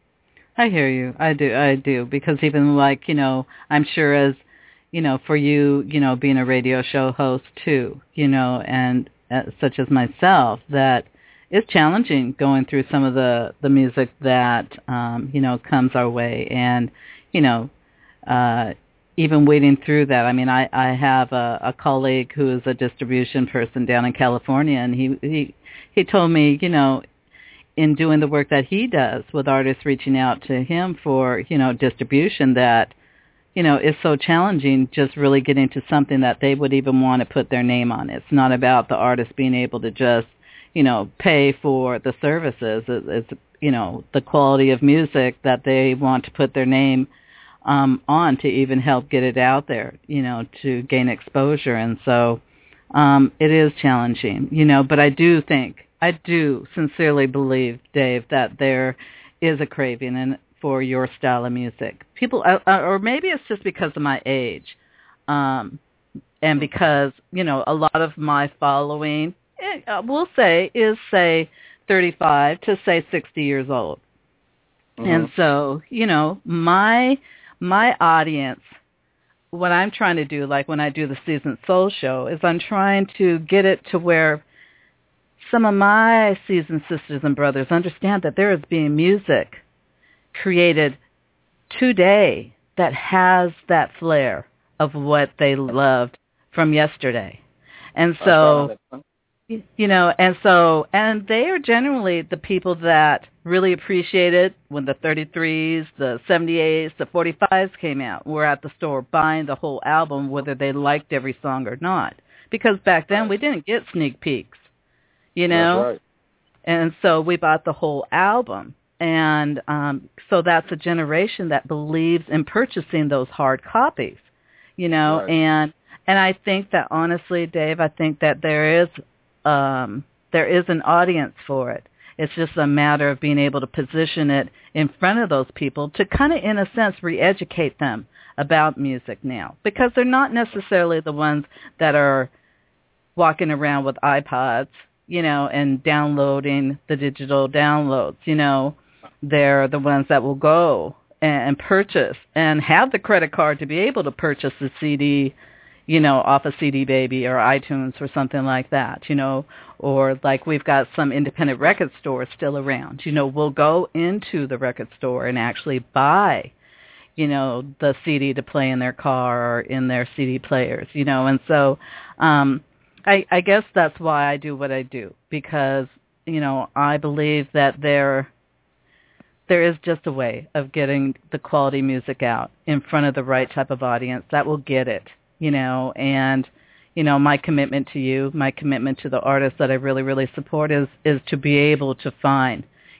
I hear you. I do. I do. Because even like, you know, I'm sure as, you know, for you, you know, being a radio show host too, you know, and uh, such as myself, that it's challenging going through some of the, the music that, um, you know, comes our way. And, you know, uh, even wading through that, I mean, I, I have a, a colleague who is a distribution person down in California, and he, he, he told me, you know, in doing the work that he does with artists reaching out to him for, you know, distribution, that, you know, it's so challenging just really getting to something that they would even want to put their name on. It's not about the artist being able to just, you know, pay for the services. It's, you know, the quality of music that they want to put their name um, on to even help get it out there, you know, to gain exposure. And so um, it is challenging, you know, but I do think, I do sincerely believe, Dave, that there is a craving and for your style of music. People, uh, or maybe it's just because of my age, um, and because, you know, a lot of my following, Uh, we'll say, is, say, thirty-five to, say, sixty years old. Mm-hmm. And so, you know, my my audience, what I'm trying to do, like when I do the Seasoned Soul Show, is I'm trying to get it to where some of my seasoned sisters and brothers understand that there is being music created today that has that flair of what they loved from yesterday. And so... You know, and so, and they are generally the people that really appreciate it when the thirty-threes, the seventy-eights, the forty-fives came out. We're at the store buying the whole album, whether they liked every song or not. Because back then we didn't get sneak peeks, you know? That's right. And so we bought the whole album. And um, so that's a generation that believes in purchasing those hard copies, you know? Right. And, and I think that, honestly, Dave, I think that there is... Um, there is an audience for it. It's just a matter of being able to position it in front of those people to kind of, in a sense, re-educate them about music now. Because they're not necessarily the ones that are walking around with iPods, you know, and downloading the digital downloads, you know. They're the ones that will go and purchase and have the credit card to be able to purchase the C D, you know, off of C D Baby or iTunes or something like that, you know, or like we've got some independent record stores still around. You know, we'll go into the record store and actually buy, you know, the C D to play in their car or in their C D players, you know, and so um, I, I guess that's why I do what I do, because, you know, I believe that there there is just a way of getting the quality music out in front of the right type of audience that will get it. You know, and, you know, my commitment to you, my commitment to the artists that I really, really support is, is to be able to find,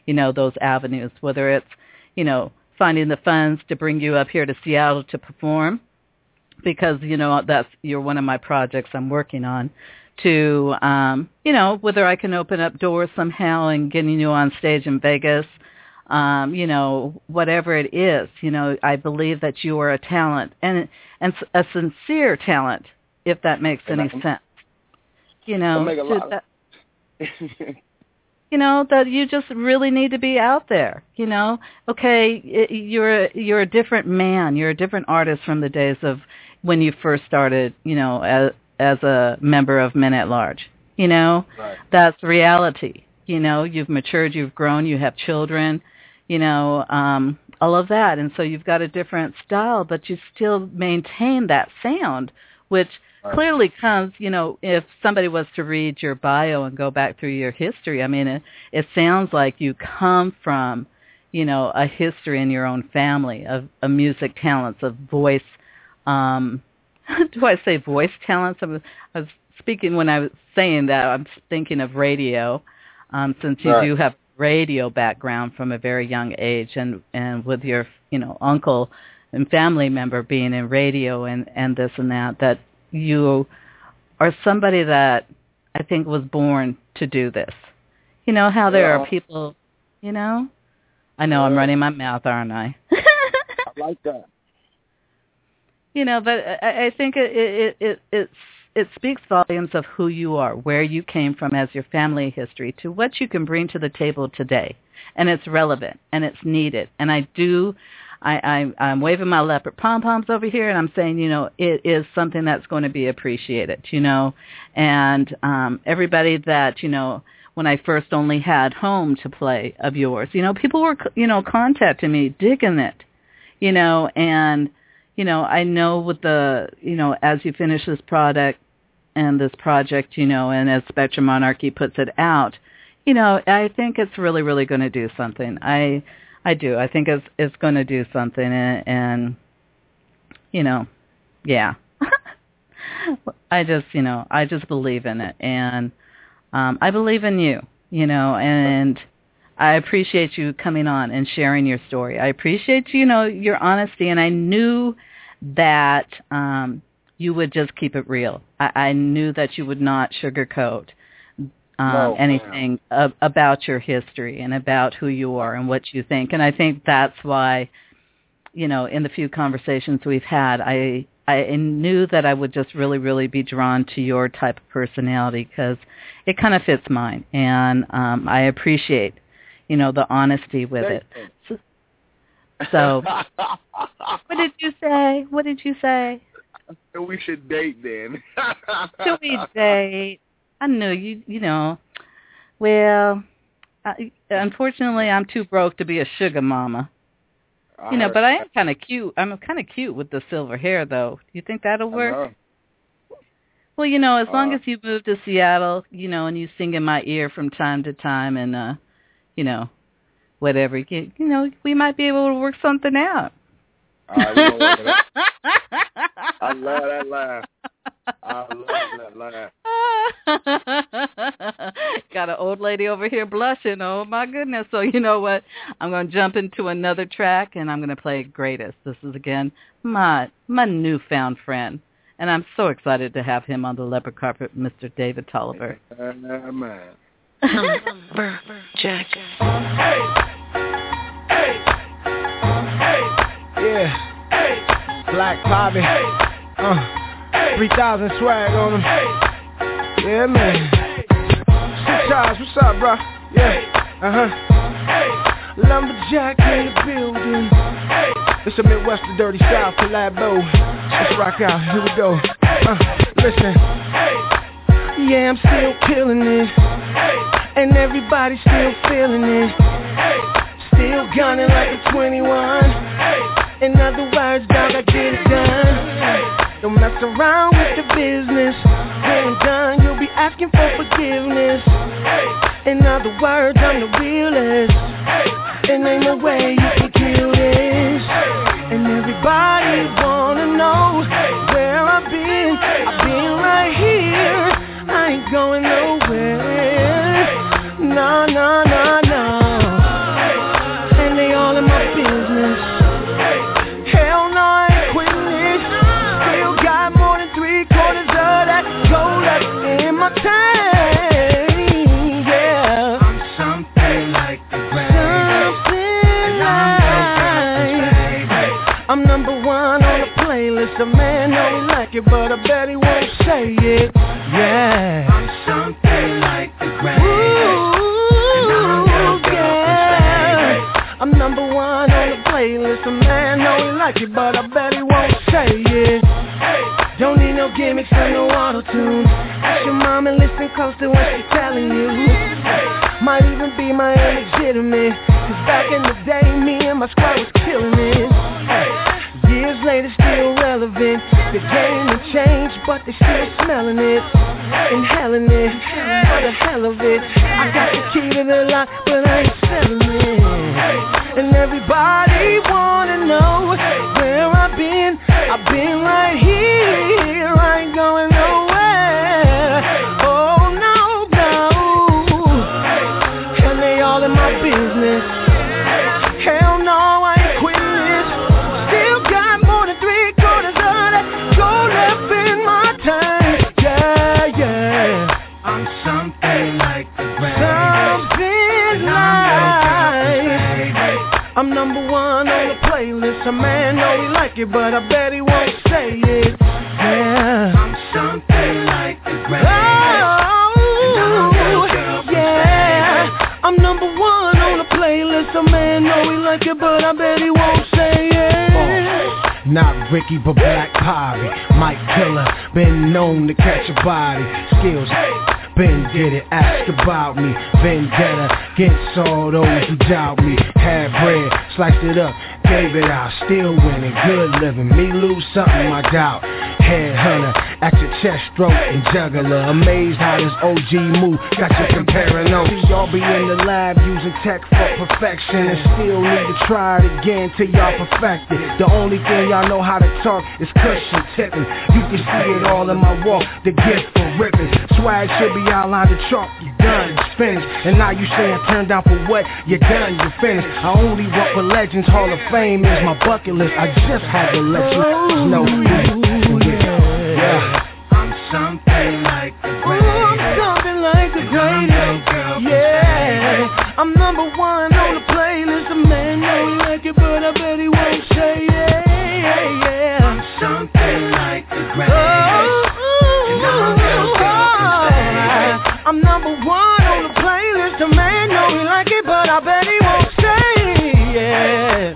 you know, those avenues, whether it's, you know, finding the funds to bring you up here to Seattle to perform, because, you know, that's, you're one of my projects I'm working on, to, um, you know, whether I can open up doors somehow and getting you on stage in Vegas, um, you know, whatever it is. You know, I believe that you are a talent, and and a sincere talent, if that makes any sense. You know, make a lot that, you know, that you just really need to be out there. You know, okay, it, you're you're a different man. You're a different artist from the days of when you first started, you know, as as a member of Men at Large. You know, right. That's reality. You know, you've matured, you've grown, you have children, you know, um, all of that. And so you've got a different style, but you still maintain that sound, which right. clearly comes, you know, if somebody was to read your bio and go back through your history, I mean, it, it sounds like you come from, you know, a history in your own family of, of music talents, of voice. Um, do I say voice talents? I was, I was speaking when I was saying that, I'm thinking of radio, um, since you right. do have radio background from a very young age, and, and with your, you know, uncle and family member being in radio and, and this and that, that you are somebody that I think was born to do this. You know how there yeah. are people, you know? I know yeah. I'm running my mouth, aren't I? I like that. You know, but I, I think it, it, it, it's, it speaks volumes of who you are, where you came from as your family history, to what you can bring to the table today. And it's relevant, and it's needed. And I do, I, I, I'm waving my leopard pom-poms over here, and I'm saying, you know, it is something that's going to be appreciated, you know. And um, everybody that, you know, when I first only had Home to play of yours, you know, people were, you know, contacting me, digging it, you know, and you know, I know with the, you know, as you finish this product and this project, you know, and as Spectrum Monarchy puts it out, you know, I think it's really, really going to do something. I, I do. I think it's it's going to do something, and, and you know, yeah. I just, you know, I just believe in it, and um, I believe in you, you know, and I appreciate you coming on and sharing your story. I appreciate, you know, your honesty, and I knew that um, you would just keep it real. I, I knew that you would not sugarcoat um, no, anything ab- about your history and about who you are and what you think. And I think that's why, you know, in the few conversations we've had, I I knew that I would just really, really be drawn to your type of personality, because it kind of fits mine, and um, I appreciate, you know, the honesty with it. So, so what did you say? What did you say? We should date then. Should we date? I knew you, you know, well, I, unfortunately, I'm too broke to be a sugar mama. You know, but I am kind of cute. I'm kind of cute with the silver hair, though. Do you think that'll work? Well, you know, as long uh, as you move to Seattle, you know, and you sing in my ear from time to time, and, uh, you know, whatever, you, you know, we might be able to work something out. Uh, you know what, I love that laugh. I love that laugh. Got an old lady over here blushing. Oh, my goodness. So you know what? I'm going to jump into another track, and I'm going to play Greatest. This is, again, my my newfound friend. And I'm so excited to have him on the leopard carpet, Mister David Tolliver. Uh, man. Jack. Hey! Hey! Hey! Yeah. Hey! Black Bobby. Hey! Uh, three thousand swag on him. Hey! Yeah, man. Six Eyes, what's up, bro? Yeah. Uh-huh. Hey! Lumberjack in the building. Hey! It's a Midwestern Dirty South collabo. Let's rock out. Here we go. Uh, listen. Hey! Yeah, I'm still killing it. Hey! And everybody's still feeling it. Hey! Still gunning like a twenty-one. Hey! In other words, dog, I get it done. Hey! Don't mess around with the business. When I'm done, you'll be asking for forgiveness. Hey! In other words, I'm the realest. Hey! And ain't no way you can kill this. Hey! And everybody wanna know where I've been. I've been right here. I ain't going nowhere. No, no, no, no. it, but I bet he won't say it. Yeah. I'm something like the Grammy. Ooh, yeah. I'm number one on the playlist. A man know he like it, but I bet he won't say it. Don't need no gimmicks and no auto-tune. Ask your mom and listen close to what she's telling you. Might even be my illegitimate. Cause back in the day, me and my squad was killing it. Years later, still relevant. The game had changed, but they still smelling it. Inhaling it, for the hell of it. I got the key to the lock, but I ain't selling it. And everybody wanna know where I've been. I've been right here, I ain't going nowhere. Oh no, no. And they all in my business. Hell no, I ain't quitting this. Still got more than three quarters of that gold left in my tank. Yeah, yeah. I'm something like the Something like. I'm number one on the playlist. A man know he like it, but I bet he won't say it. Yeah. I'm something like the Oh, yeah. I'm number one on the playlist. A man know he like it, but I bet he won't say it. Oh. Not Ricky, but Black Poppy. Mike Killer, been known to catch a body. Skills, been did it, ask about me. Vendetta, against all those who doubt me. Had bread, sliced it up, gave it out. Still winning, good living. Me lose something, I doubt. Headhunter, at your chest stroke and juggler. Amazed how this O G move got you comparing notes. See, y'all be in the lab using tech for perfection and still need to try it again till y'all perfect it. The only thing y'all know how to talk is cushion tipping. You can see it all in my walk, the gift for ripping. Swag should be outlined the chalk, you done, it's finished. And now you saying turn down for what? You done, you finished. I only walk with legends, Hall of Fame is my bucket list. I just had to let you know. Yeah. I'm something like the greatest. Ooh, I'm something like the greatest. Yeah. I'm number one on the playlist. A man know he like it, but I bet he won't say it. Yeah. I'm something like the greatest. Oh, and I'm no girl can say. I'm number one on the playlist. A man know he like it, but I bet he won't say it. Yeah.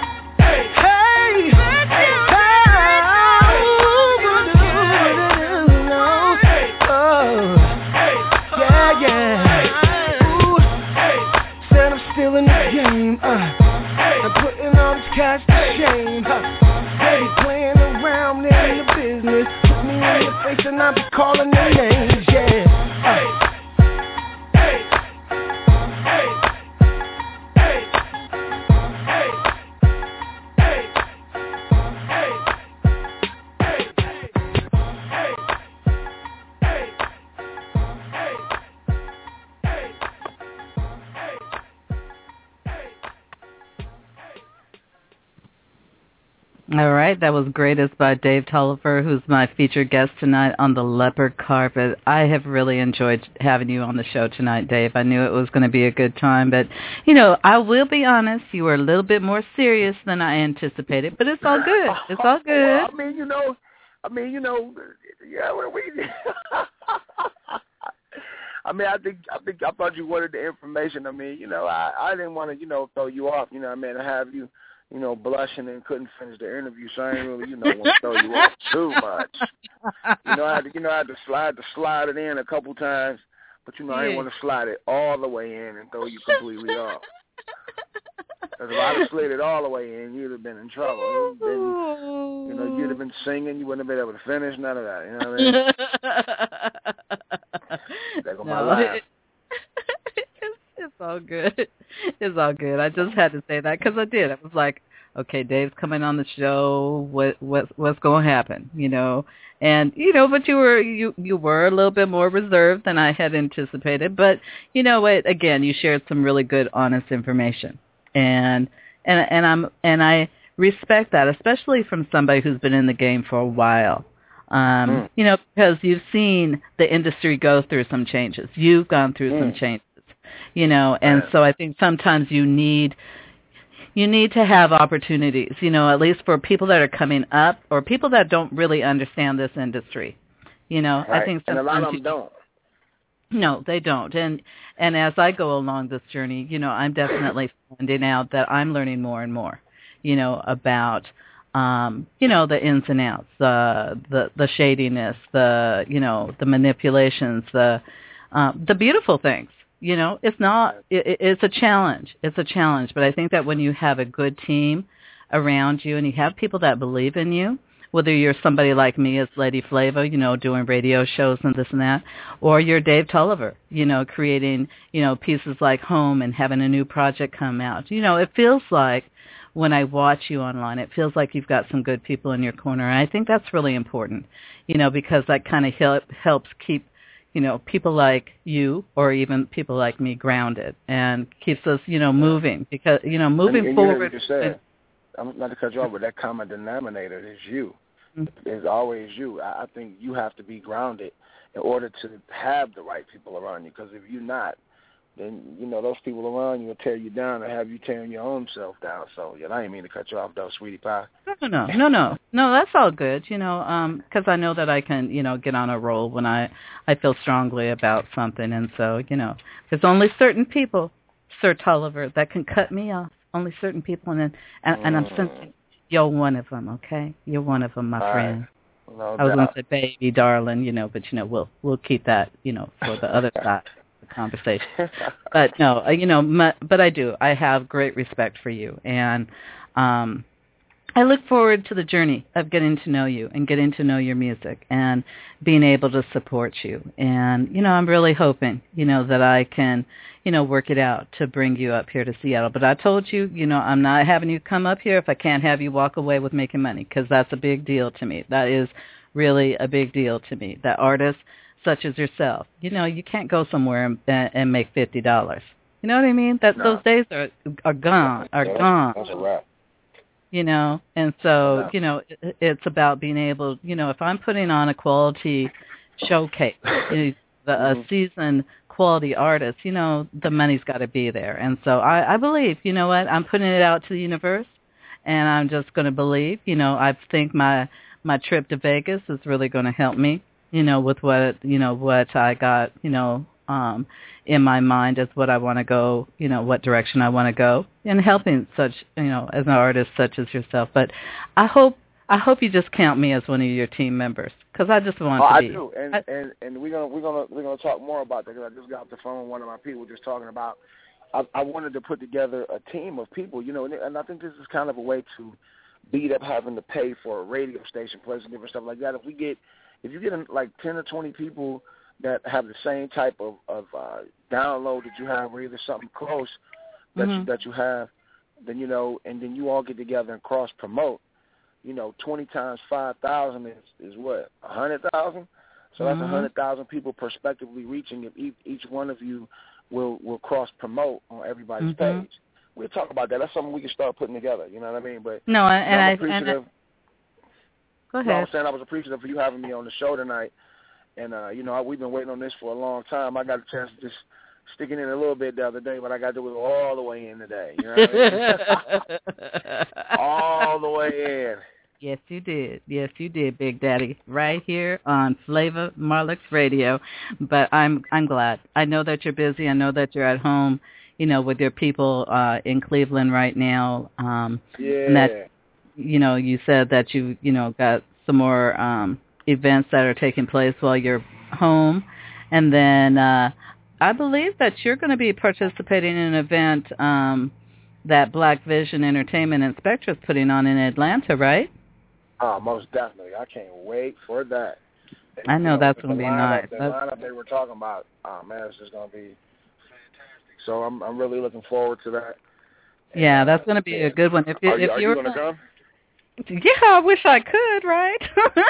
Uh, I'm putting all this cash to shame. Uh, Baby playing around in the business. Put me in the face and I be calling their names. Yeah. Uh. All right, that was Greatest by Dave Tolliver, who's my featured guest tonight on the Leopard Carpet. I have really enjoyed having you on the show tonight, Dave. I knew it was going to be a good time, but, you know, I will be honest, you were a little bit more serious than I anticipated, but it's all good. It's all good. Well, I mean, you know, I mean, you know, yeah, we... I mean, I think, I think, I thought you wanted the information. I mean, you know, I, I didn't want to, you know, throw you off, you know what I mean, to have you, you know, blushing and couldn't finish the interview, so I ain't really, you know, want to throw you off too much. You know, I had to, you know, I had to slide to slide it in a couple times, but you know, I didn't want to slide it all the way in and throw you completely off. Because if I'd have slid it all the way in, you'd have been in trouble. You'd been, you know, you'd have been singing, you wouldn't have been able to finish, none of that. You know what I mean? There go my laugh. It's all good. It's all good. I just had to say that because I did. I was like, okay, Dave's coming on the show. What what what's going to happen? You know, and you know, but you were you you were a little bit more reserved than I had anticipated. But you know what? Again, you shared some really good, honest information, and and and I'm and I respect that, especially from somebody who's been in the game for a while. Um, mm. You know, because you've seen the industry go through some changes. You've gone through mm. some changes. You know, and so I think sometimes you need, you need to have opportunities, you know, at least for people that are coming up or people that don't really understand this industry. You know, right. I think and a lot of them you, don't. No, they don't. And and as I go along this journey, you know, I'm definitely finding out that I'm learning more and more, you know, about, um, you know, the ins and outs, the the, the shadiness, the, you know, the manipulations, the um, the beautiful things. You know, it's not, it, it's a challenge. It's a challenge. But I think that when you have a good team around you and you have people that believe in you, whether you're somebody like me as Lady Flava, you know, doing radio shows and this and that, or you're Dave Tulliver, you know, creating, you know, pieces like Home and having a new project come out. You know, it feels like when I watch you online, it feels like you've got some good people in your corner. And I think that's really important, you know, because that kind of help, helps keep, you know, people like you or even people like me grounded and keeps us, you know, moving because, you know, moving and, and forward. You said, I'm not to cut you off, but that common denominator is you. Mm-hmm. It's always you. I, I think you have to be grounded in order to have the right people around you, because if you're not, then, you know, those people around you will tear you down or have you tearing your own self down. So, yeah, I didn't mean to cut you off, though, sweetie pie. No, no, no, no. No, that's all good, you know, um, because I know that I can, you know, get on a roll when I, I feel strongly about something. And so, you know, there's only certain people, Sir Tulliver, that can cut me off. Only certain people. And, and, and I'm sensing you're one of them, okay? You're one of them, my all friend. Right. No I was going to doubt. say baby, darling, you know, but, you know, we'll we'll keep that, you know, for the other side. Conversation, but no, you know, my, but I do. I have great respect for you, and um, I look forward to the journey of getting to know you and getting to know your music and being able to support you. And you know, I'm really hoping, you know, that I can, you know, work it out to bring you up here to Seattle. But I told you, you know, I'm not having you come up here if I can't have you walk away with making money, because that's a big deal to me. That is really a big deal to me. That artists such as yourself, you know, you can't go somewhere and, and make fifty dollars. You know what I mean? That no. those days are are gone, are yeah, gone. That's a wrap. You know, and so yeah. you know, it, it's about being able, you know, if I'm putting on a quality showcase, you know, the mm-hmm. a seasoned quality artist, you know, the money's got to be there. And so I, I believe, you know what, I'm putting it out to the universe, and I'm just going to believe. You know, I think my my trip to Vegas is really going to help me. You know, with what, you know, what I got, you know, um, in my mind as what I want to go, you know, what direction I want to go in helping such, you know, as an artist such as yourself. But I hope, I hope you just count me as one of your team members, because I just want oh, to I be. I do, and, I, and and we're gonna we're gonna we're gonna talk more about that, because I just got off the phone with one of my people just talking about. I, I wanted to put together a team of people, you know, and, and I think this is kind of a way to beat up having to pay for a radio station place and different stuff like that. If we get If you get like ten or twenty people that have the same type of, of uh, download that you have, or either something close that mm-hmm. you that you have, then you know, and then you all get together and cross promote. You know, twenty times five thousand is is what, a hundred thousand. So mm-hmm. that's a hundred thousand people prospectively reaching. If each, each one of you will will cross promote on everybody's mm-hmm. page, we'll talk about that. That's something we can start putting together. You know what I mean? But no, and, you know, I'm I appreciative. and I, Go ahead. No, I was saying I was appreciative for you having me on the show tonight. And, uh, you know, I, we've been waiting on this for a long time. I got a chance to just stick it in a little bit the other day, but I got to do it all the way in today. You know what I mean? All the way in. Yes, you did. Yes, you did, Big Daddy, right here on Flava Marlix Radio. But I'm I'm glad. I know that you're busy. I know that you're at home, you know, with your people uh, in Cleveland right now. Um, yeah. And that, you know, you said that you, you know, got some more um, events that are taking place while you're home. And then uh, I believe that you're going to be participating in an event um, that Black Vision Entertainment and Spectra is putting on in Atlanta, right? Oh, most definitely. I can't wait for that. And, I know, you know that's going to be nice. The lineup they were talking about, oh, man, it's just going to be fantastic. So I'm I'm really looking forward to that. Yeah, that's going to be a good one. If, you, are you, if are you're you going to come? Yeah, I wish I could, right?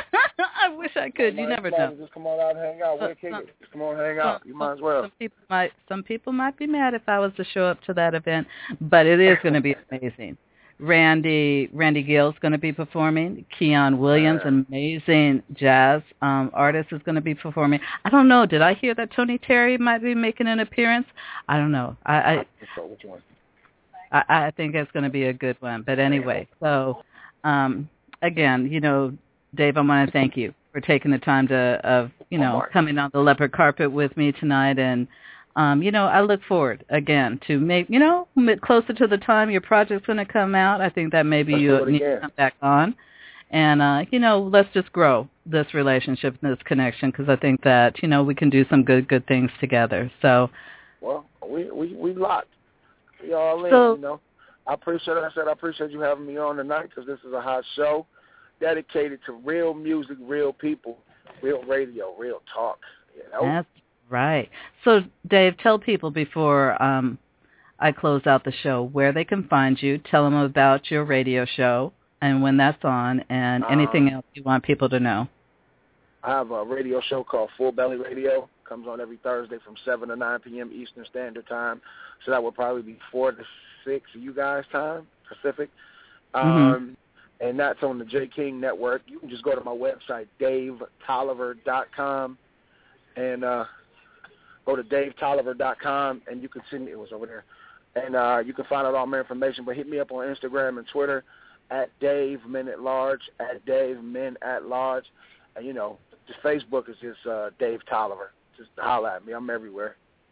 I wish I could. You never know. Just come on out and hang out. We'll kick it. Just come on and hang out. You might as well. Some people might, some people might be mad if I was to show up to that event, but it is going to be amazing. Randy Randy Gill's going to be performing. Keon Williams, amazing jazz um, artist, is going to be performing. I don't know. Did I hear that Tony Terry might be making an appearance? I don't know. I, I so which one? I, I think it's going to be a good one. But anyway, so um, again, you know, Dave, I want to thank you for taking the time to, of you know, oh, coming on the leopard carpet with me tonight. And, um, you know, I look forward, again, to make, you know, closer to the time your project's going to come out. I think that maybe Let's you need to come back on. And, uh, you know, let's just grow this relationship and this connection because I think that, you know, we can do some good, good things together. So, well, we we, we locked. We all in, so, you know. I appreciate it. I said I appreciate you having me on tonight because this is a hot show dedicated to real music, real people, real radio, real talk. You know? That's right. So, Dave, tell people before um, I close out the show where they can find you. Tell them about your radio show and when that's on, and anything um, else you want people to know. I have a radio show called Full Belly Radio. Comes on every Thursday from seven to nine p.m. Eastern Standard Time. So that would probably be four to six for you guys' time, Pacific. Um, mm-hmm. And that's on the J. King Network. You can just go to my website, dave tolliver dot com, and uh, go to dave tolliver dot com, and you can see me. It was over there. And uh, you can find out all my information, but hit me up on Instagram and Twitter at Dave Men at Large, at Dave Men at Large. And, you know, just Facebook is just uh, Dave Tolliver. Just holler at me. I'm everywhere.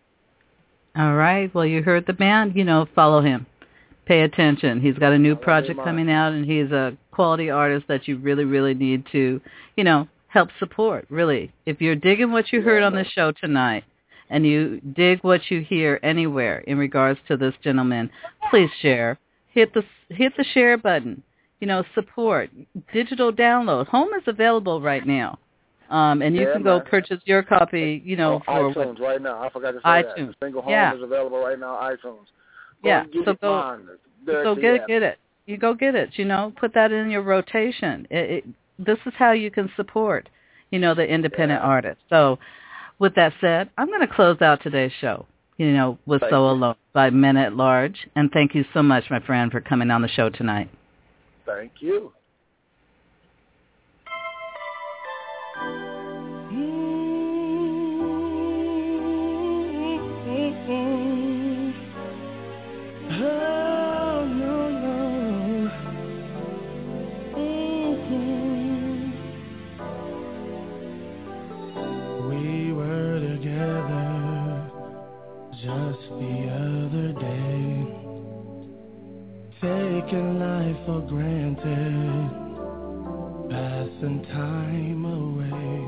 All right. Well, you heard the man. You know, follow him. Pay attention. He's got a new project coming out, and he's a quality artist that you really, really need to, you know, help support, really. If you're digging what you heard on the show tonight and you dig what you hear anywhere in regards to this gentleman, please share. Hit the hit the share button. You know, support. Digital download. Home is available right now. Um, and you yeah, can man. go purchase your copy, you know, oh, for iTunes right now. I forgot to say iTunes. that. Single Home yeah. is available right now on iTunes. Go yeah, get so it go, There so get get it. You go get it. You know, put that in your rotation. It, it, this is how you can support, you know, the independent yeah. artist. So, with that said, I'm going to close out today's show. You know, with Thank So you. Alone by Men at Large, and thank you so much, my friend, for coming on the show tonight. Thank you. Taking life for granted, passing time away.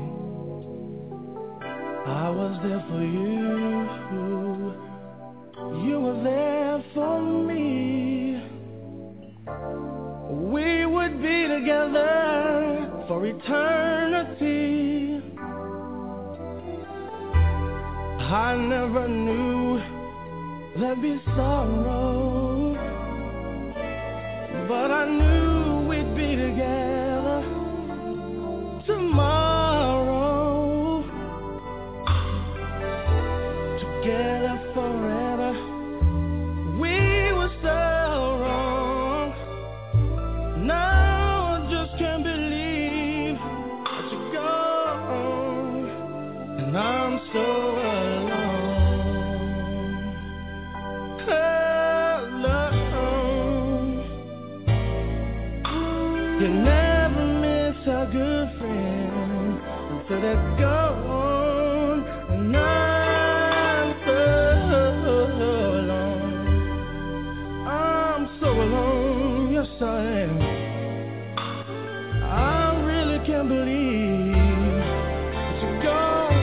I was there for you, you were there for me. We would be together for eternity. I never knew there'd be sorrow, but I knew we'd be together tomorrow, together forever. We were so wrong. Now I just can't believe that you're gone, and I'm so alone. You never miss a good friend until they're gone, and I'm so alone. I'm so alone, yes I am. I really can't believe that you're gone,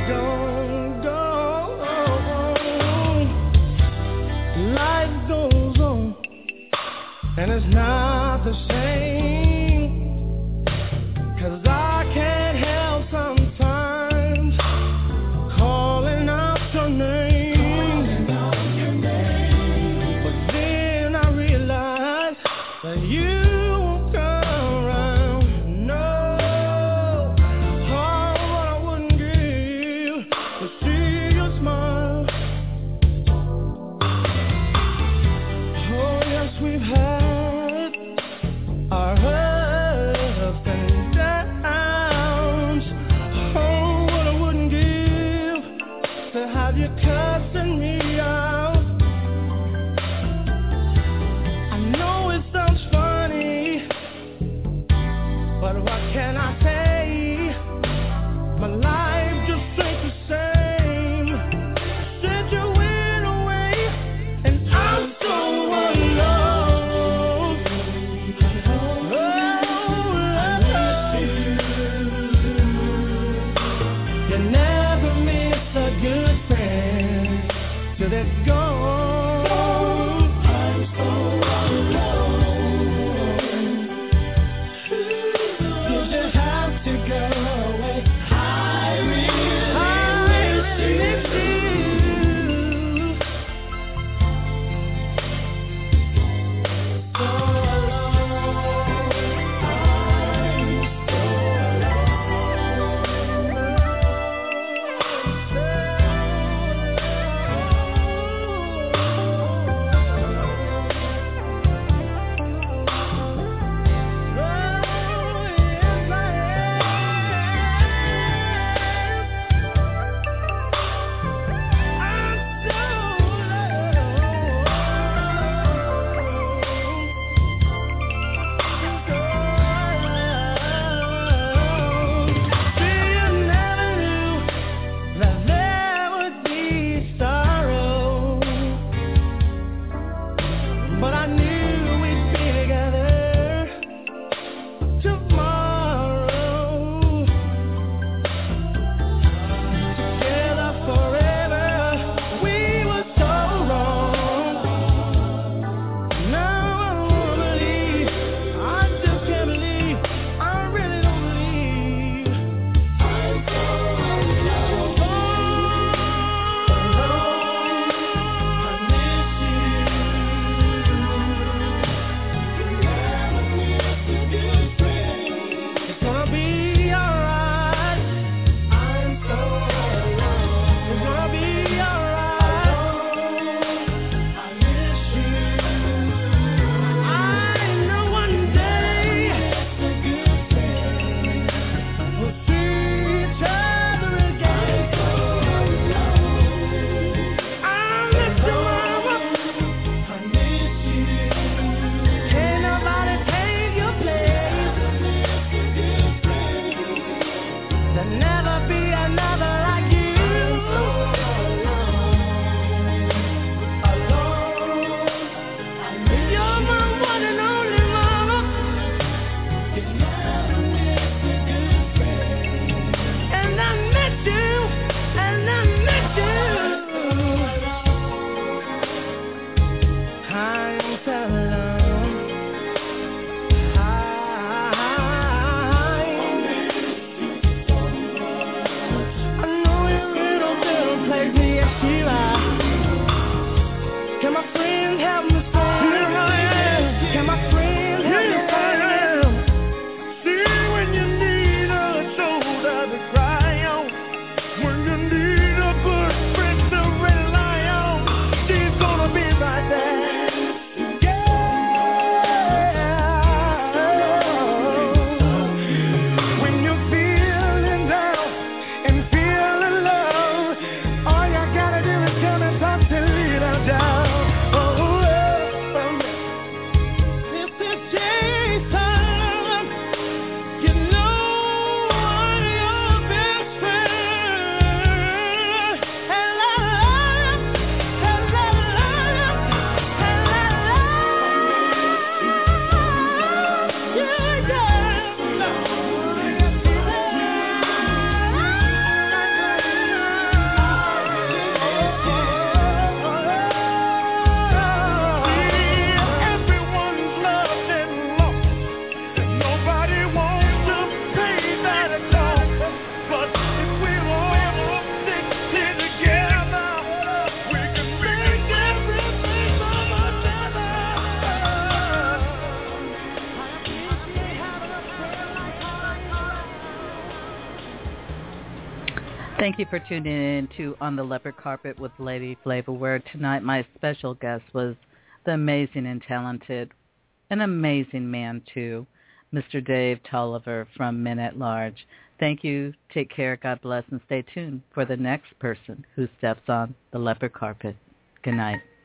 gone, gone. Life goes on, and it's not the same. Thank you for tuning in to On the Leopard Carpet with Lady Flavor, where tonight my special guest was the amazing and talented, an amazing man too, Mister Dave Tolliver from Men at Large. Thank you. Take care. God bless, and stay tuned for the next person who steps on the leopard carpet. Good night.